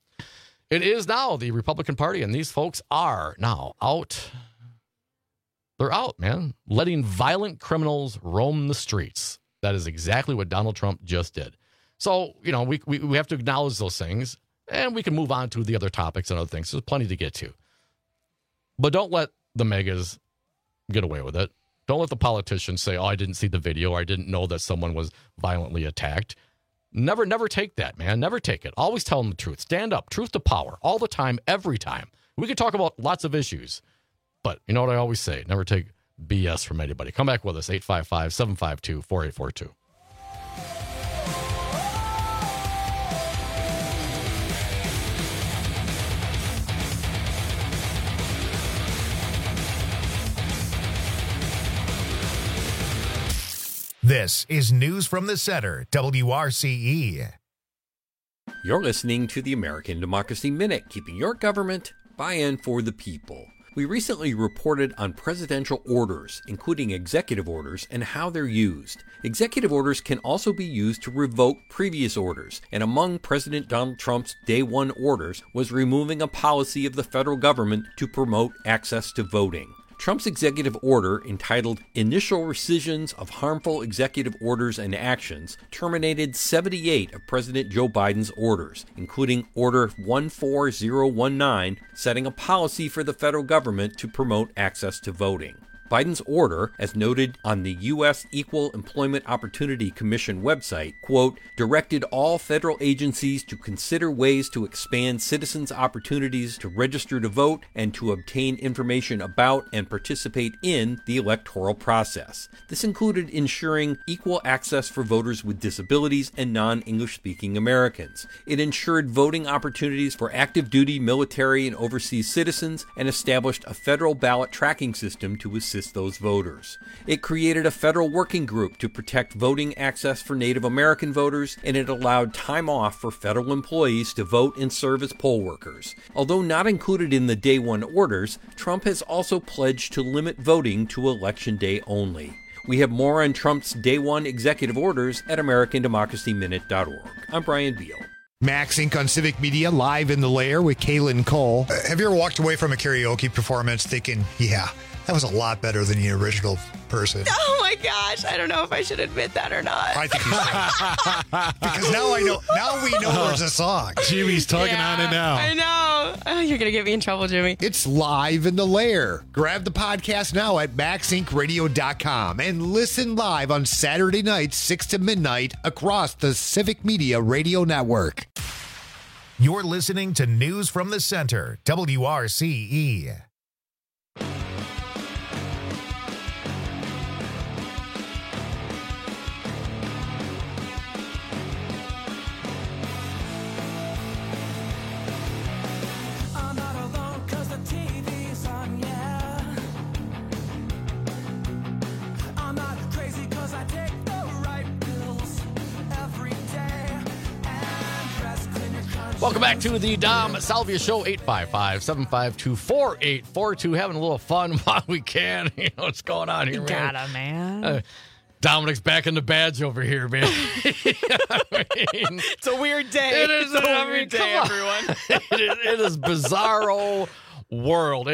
is now the Republican Party, and these folks are now out. They're out, man, letting violent criminals roam the streets. That is exactly what Donald Trump just did. So, we have to acknowledge those things, and we can move on to the other topics and other things. There's plenty to get to. But don't let the megas get away with it. Don't let the politicians say, I didn't see the video, or I didn't know that someone was violently attacked. Never take that, man. Never take it. Always tell them the truth. Stand up. Truth to power. All the time, every time. We can talk about lots of issues, but you know what I always say? Never take BS from anybody. Come back with us, 855-752-4842. This is News from the Center, WRCE. You're listening to the American Democracy Minute, keeping your government by and for the people. We recently reported on presidential orders, including executive orders, and how they're used. Executive orders can also be used to revoke previous orders, and among President Donald Trump's Day 1 orders was removing a policy of the federal government to promote access to voting. Trump's executive order, entitled Initial Rescissions of Harmful Executive Orders and Actions, terminated 78 of President Joe Biden's orders, including Order 14019, setting a policy for the federal government to promote access to voting. Biden's order, as noted on the U.S. Equal Employment Opportunity Commission website, quote, directed all federal agencies to consider ways to expand citizens' opportunities to register to vote and to obtain information about and participate in the electoral process. This included ensuring equal access for voters with disabilities and non-English speaking Americans. It ensured voting opportunities for active duty military and overseas citizens and established a federal ballot tracking system to assist those voters. It created a federal working group to protect voting access for Native American voters, and it allowed time off for federal employees to vote and serve as poll workers. Although not included in the Day 1 orders, Trump has also pledged to limit voting to Election Day only. We have more on Trump's Day 1 executive orders at AmericanDemocracyMinute.org. I'm Brian Beal. Max Inc. on Civic Media, live in the lair with Kaylin Cole. Have you ever walked away from a karaoke performance thinking, yeah, that was a lot better than the original person? Oh my gosh, I don't know if I should admit that or not. I think you should. Because now we know there's a song. Jimmy's tugging on it now. I know. Oh, you're going to get me in trouble, Jimmy. It's live in the lair. Grab the podcast now at maxincradio.com and listen live on Saturday nights, 6 to midnight, across the Civic Media Radio Network. You're listening to News from the Center, WRCE. Welcome back to the Dom Salvia Show, 855-752-4842. Having a little fun while we can. You know what's going on here, You man. gotta, man. Dominic's back in the badge over here, man. It's a weird day. It is a weird day, everyone. It is bizarro world.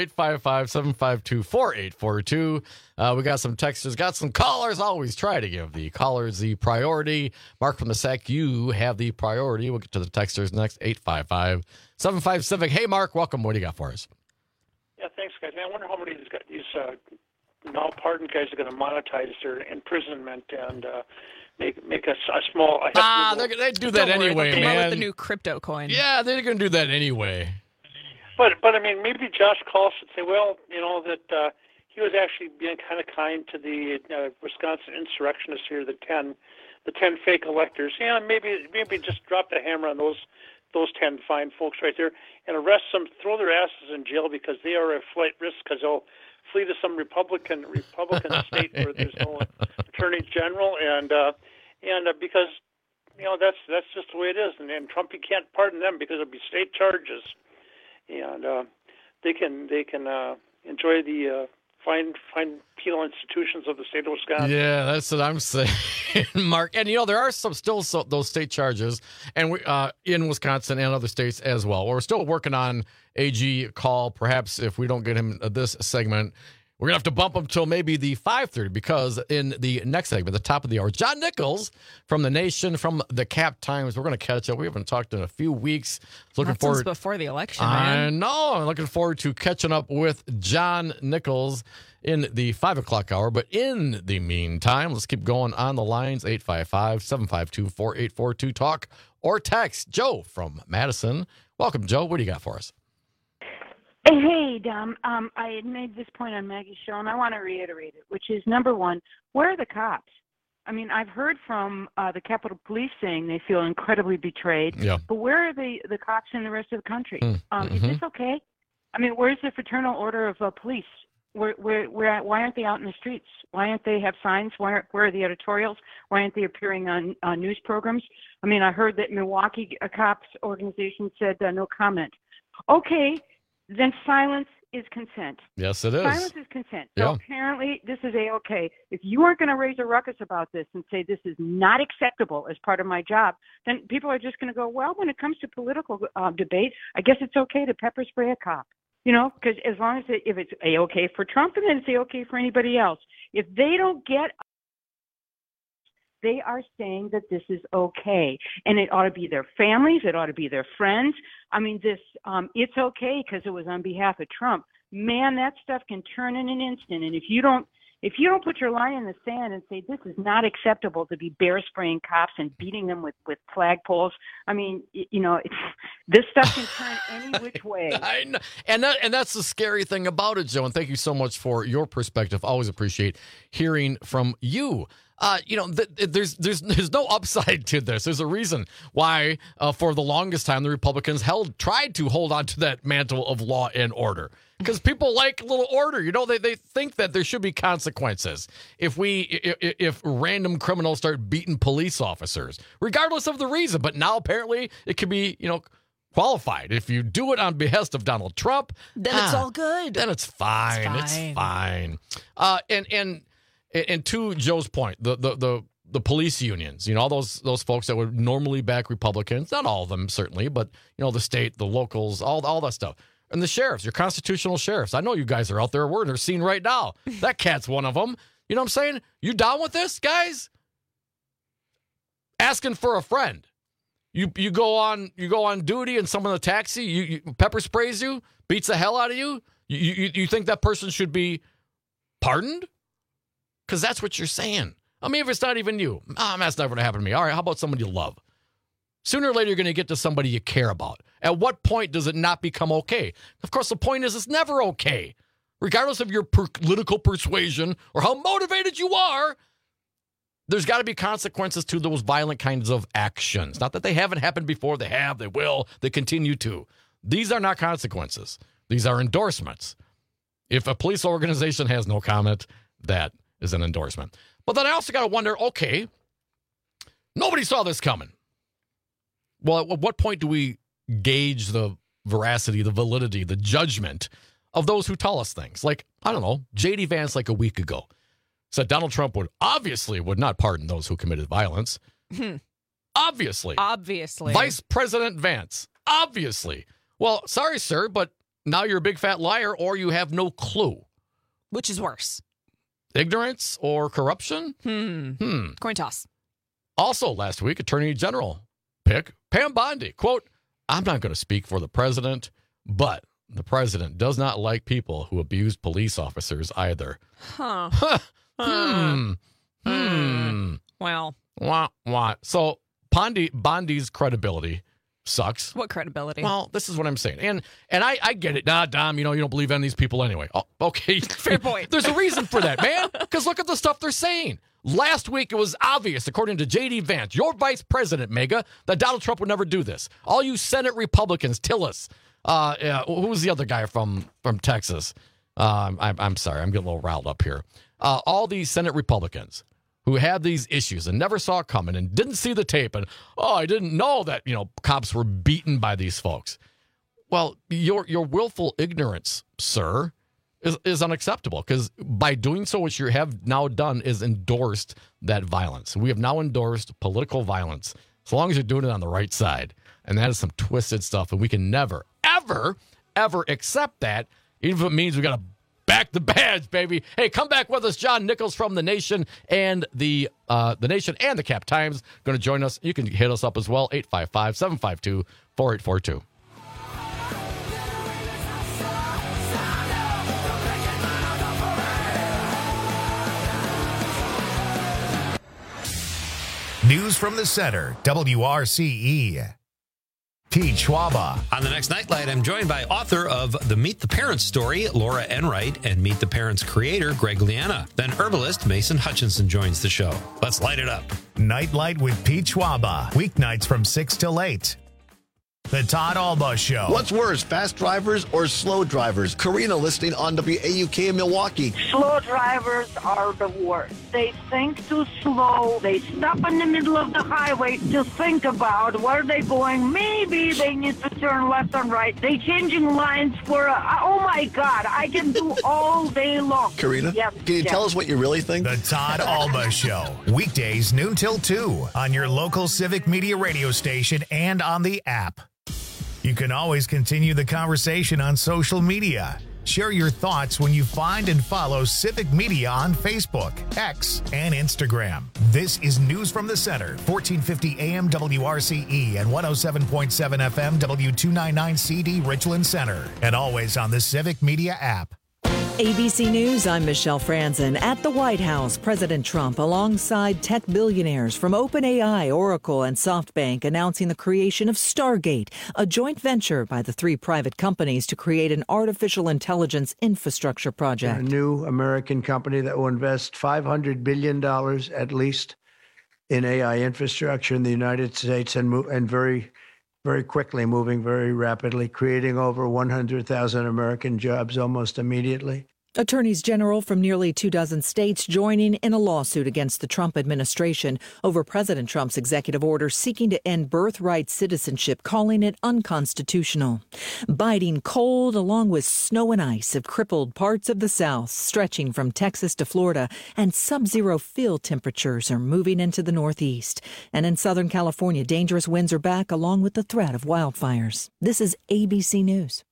855-752-4842. We got some texters, got some callers. Always try to give the callers the priority. Mark from the SAC, you have the priority. We'll get to the texters next. 855-755-CIVIC. Hey, Mark, welcome. What do you got for us? Yeah, thanks, guys. I wonder how many of these now pardoned guys are going to monetize their imprisonment and make a small. They do that anyway, man. man. With the new crypto coin. Yeah, they're going to do that anyway. But I mean, maybe Josh Call should say, well, you know, that he was actually being kind of kind to the Wisconsin insurrectionists here, the 10 fake electors. Yeah, maybe just drop the hammer on those 10 fine folks right there and arrest them, throw their asses in jail because they are a flight risk because they'll flee to some Republican state where there's no attorney general and because you know that's just the way it is. And Trump, you can't pardon them because it'll be state charges. And they can enjoy the fine penal institutions of the state of Wisconsin. Yeah, that's what I'm saying, Mark. And you know there are those state charges, and we in Wisconsin and other states as well. We're still working on AG Call. Perhaps if we don't get him this segment, we're going to have to bump him till maybe the 5:30 because in the next segment, the top of the hour, John Nichols from The Nation, from the Cap Times, we're going to catch up. We haven't talked in a few weeks. Not since before the election, man. I know. I'm looking forward to catching up with John Nichols in the 5 o'clock hour. But in the meantime, let's keep going on the lines, 855-752-4842. Talk or text. Joe from Madison. Welcome, Joe. What do you got for us? Hey, Dom. I had made this point on Maggie's show, and I want to reiterate it, which is, number one, where are the cops? I mean, I've heard from the Capitol Police saying they feel incredibly betrayed, but where are the cops in the rest of the country? Is this okay? I mean, where's the fraternal order of police? Why aren't they out in the streets? Why aren't they have signs? Where are the editorials? Why aren't they appearing on news programs? I mean, I heard that Milwaukee cops organization said no comment. Okay. Then silence is consent. Yes, it is. Silence is consent. So Yeah. apparently this is A-okay. If you aren't going to raise a ruckus about this and say this is not acceptable as part of my job, then people are just going to go, well, when it comes to political debate, I guess it's okay to pepper spray a cop. You know, because as long as if it's A-okay for Trump, and then it's A-okay for anybody else. If they don't get, they are saying that this is okay, and it ought to be their families, it ought to be their friends. I mean, this it's okay because it was on behalf of Trump. Man, that stuff can turn in an instant, and if you don't put your line in the sand and say this is not acceptable to be bear spraying cops and beating them with flagpoles, I mean, you know, this stuff can turn any which way. I know. And that's the scary thing about it, Joe. And thank you so much for your perspective. Always appreciate hearing from you. You know, there's no upside to this. There's a reason why, for the longest time, the Republicans tried to hold on to that mantle of law and order. Because people like a little order. You know, they think that there should be consequences if random criminals start beating police officers, regardless of the reason. But now apparently it can be, you know, qualified. If you do it on behest of Donald Trump, then it's all good. Then it's fine. It's fine. And to Joe's point, the police unions, you know, all those folks that would normally back Republicans, not all of them certainly, but you know, the state, the locals, all that stuff. And the sheriffs, your constitutional sheriffs. I know you guys are out there. We're in their scene right now. That cat's one of them. You know what I'm saying? You down with this, guys? Asking for a friend. You go on duty and someone in the taxi, you pepper sprays you, beats the hell out of you. You think that person should be pardoned? Because that's what you're saying. I mean, if it's not even you, that's never going to happen to me. All right, how about somebody you love? Sooner or later, you're going to get to somebody you care about. At what point does it not become okay? Of course, the point is it's never okay. Regardless of your political persuasion or how motivated you are, there's got to be consequences to those violent kinds of actions. Not that they haven't happened before. They have, they will, they continue to. These are not consequences. These are endorsements. If a police organization has no comment, that is an endorsement. But then I also got to wonder, okay, nobody saw this coming. Well, at what point do we gauge the veracity, the validity, the judgment of those who tell us things? Like, I don't know, J.D. Vance like a week ago said Donald Trump would not pardon those who committed violence. Obviously. Vice President Vance. Obviously. Well, sorry, sir, but now you're a big fat liar or you have no clue. Which is worse? Ignorance or corruption? Coin toss. Also, last week, Attorney General pick Pam Bondi. Quote, I'm not going to speak for the president, but the president does not like people who abuse police officers either. Well. So Bondi's credibility sucks. What credibility? Well, this is what I'm saying. And I get it. Nah, Dom, you don't believe in these people anyway. Oh, okay. Fair point. There's a reason for that, man. Because look at the stuff they're saying. Last week, it was obvious, according to J.D. Vance, your vice president, Mega, that Donald Trump would never do this. All you Senate Republicans, Tillis, who was the other guy from Texas? I'm sorry, I'm getting a little riled up here. All these Senate Republicans who had these issues and never saw it coming and didn't see the tape and, I didn't know that, cops were beaten by these folks. Well, your willful ignorance, sir, is unacceptable, because by doing so, what you have now done is endorsed that violence. We have now endorsed political violence, as long as you're doing it on the right side. And that is some twisted stuff, and we can never, ever, ever accept that, even if it means we got to back the badge, baby. Hey, come back with us. John Nichols from The Nation and the Nation and the Cap Times going to join us. You can hit us up as well, 855-752-4842. News from the center, WRCE. Pete Schwaba. On the next Nightlight, I'm joined by author of the Meet the Parents story, Laura Enright, and Meet the Parents creator, Greg Liana. Then herbalist Mason Hutchinson joins the show. Let's light it up. Nightlight with Pete Schwaba. Weeknights from 6 till 8. The Todd Alba Show. What's worse, fast drivers or slow drivers? Karina listening on WAUK in Milwaukee. Slow drivers are the worst. They think too slow. They stop in the middle of the highway to think about where they're going. Maybe they need to turn left and right. They changing lines for oh my God, I can do all day long. Karina, can you tell us what you really think? The Todd Alba Show. Weekdays noon till 2 on your local Civic Media radio station and on the app. You can always continue the conversation on social media. Share your thoughts when you find and follow Civic Media on Facebook, X, and Instagram. This is News from the Center, 1450 AM WRCE and 107.7 FM W299CD Richland Center, and always on the Civic Media app. ABC News, I'm Michelle Franzen. At the White House, President Trump, alongside tech billionaires from OpenAI, Oracle, and SoftBank, announcing the creation of Stargate, a joint venture by the three private companies to create an artificial intelligence infrastructure project. A new American company that will invest $500 billion at least in AI infrastructure in the United States and very quickly, moving very rapidly, creating over 100,000 American jobs almost immediately. Attorneys general from nearly 24 states joining in a lawsuit against the Trump administration over President Trump's executive order seeking to end birthright citizenship, calling it unconstitutional. Biting cold along with snow and ice have crippled parts of the South, stretching from Texas to Florida, and sub-zero field temperatures are moving into the Northeast. And in Southern California, dangerous winds are back along with the threat of wildfires. This is ABC News.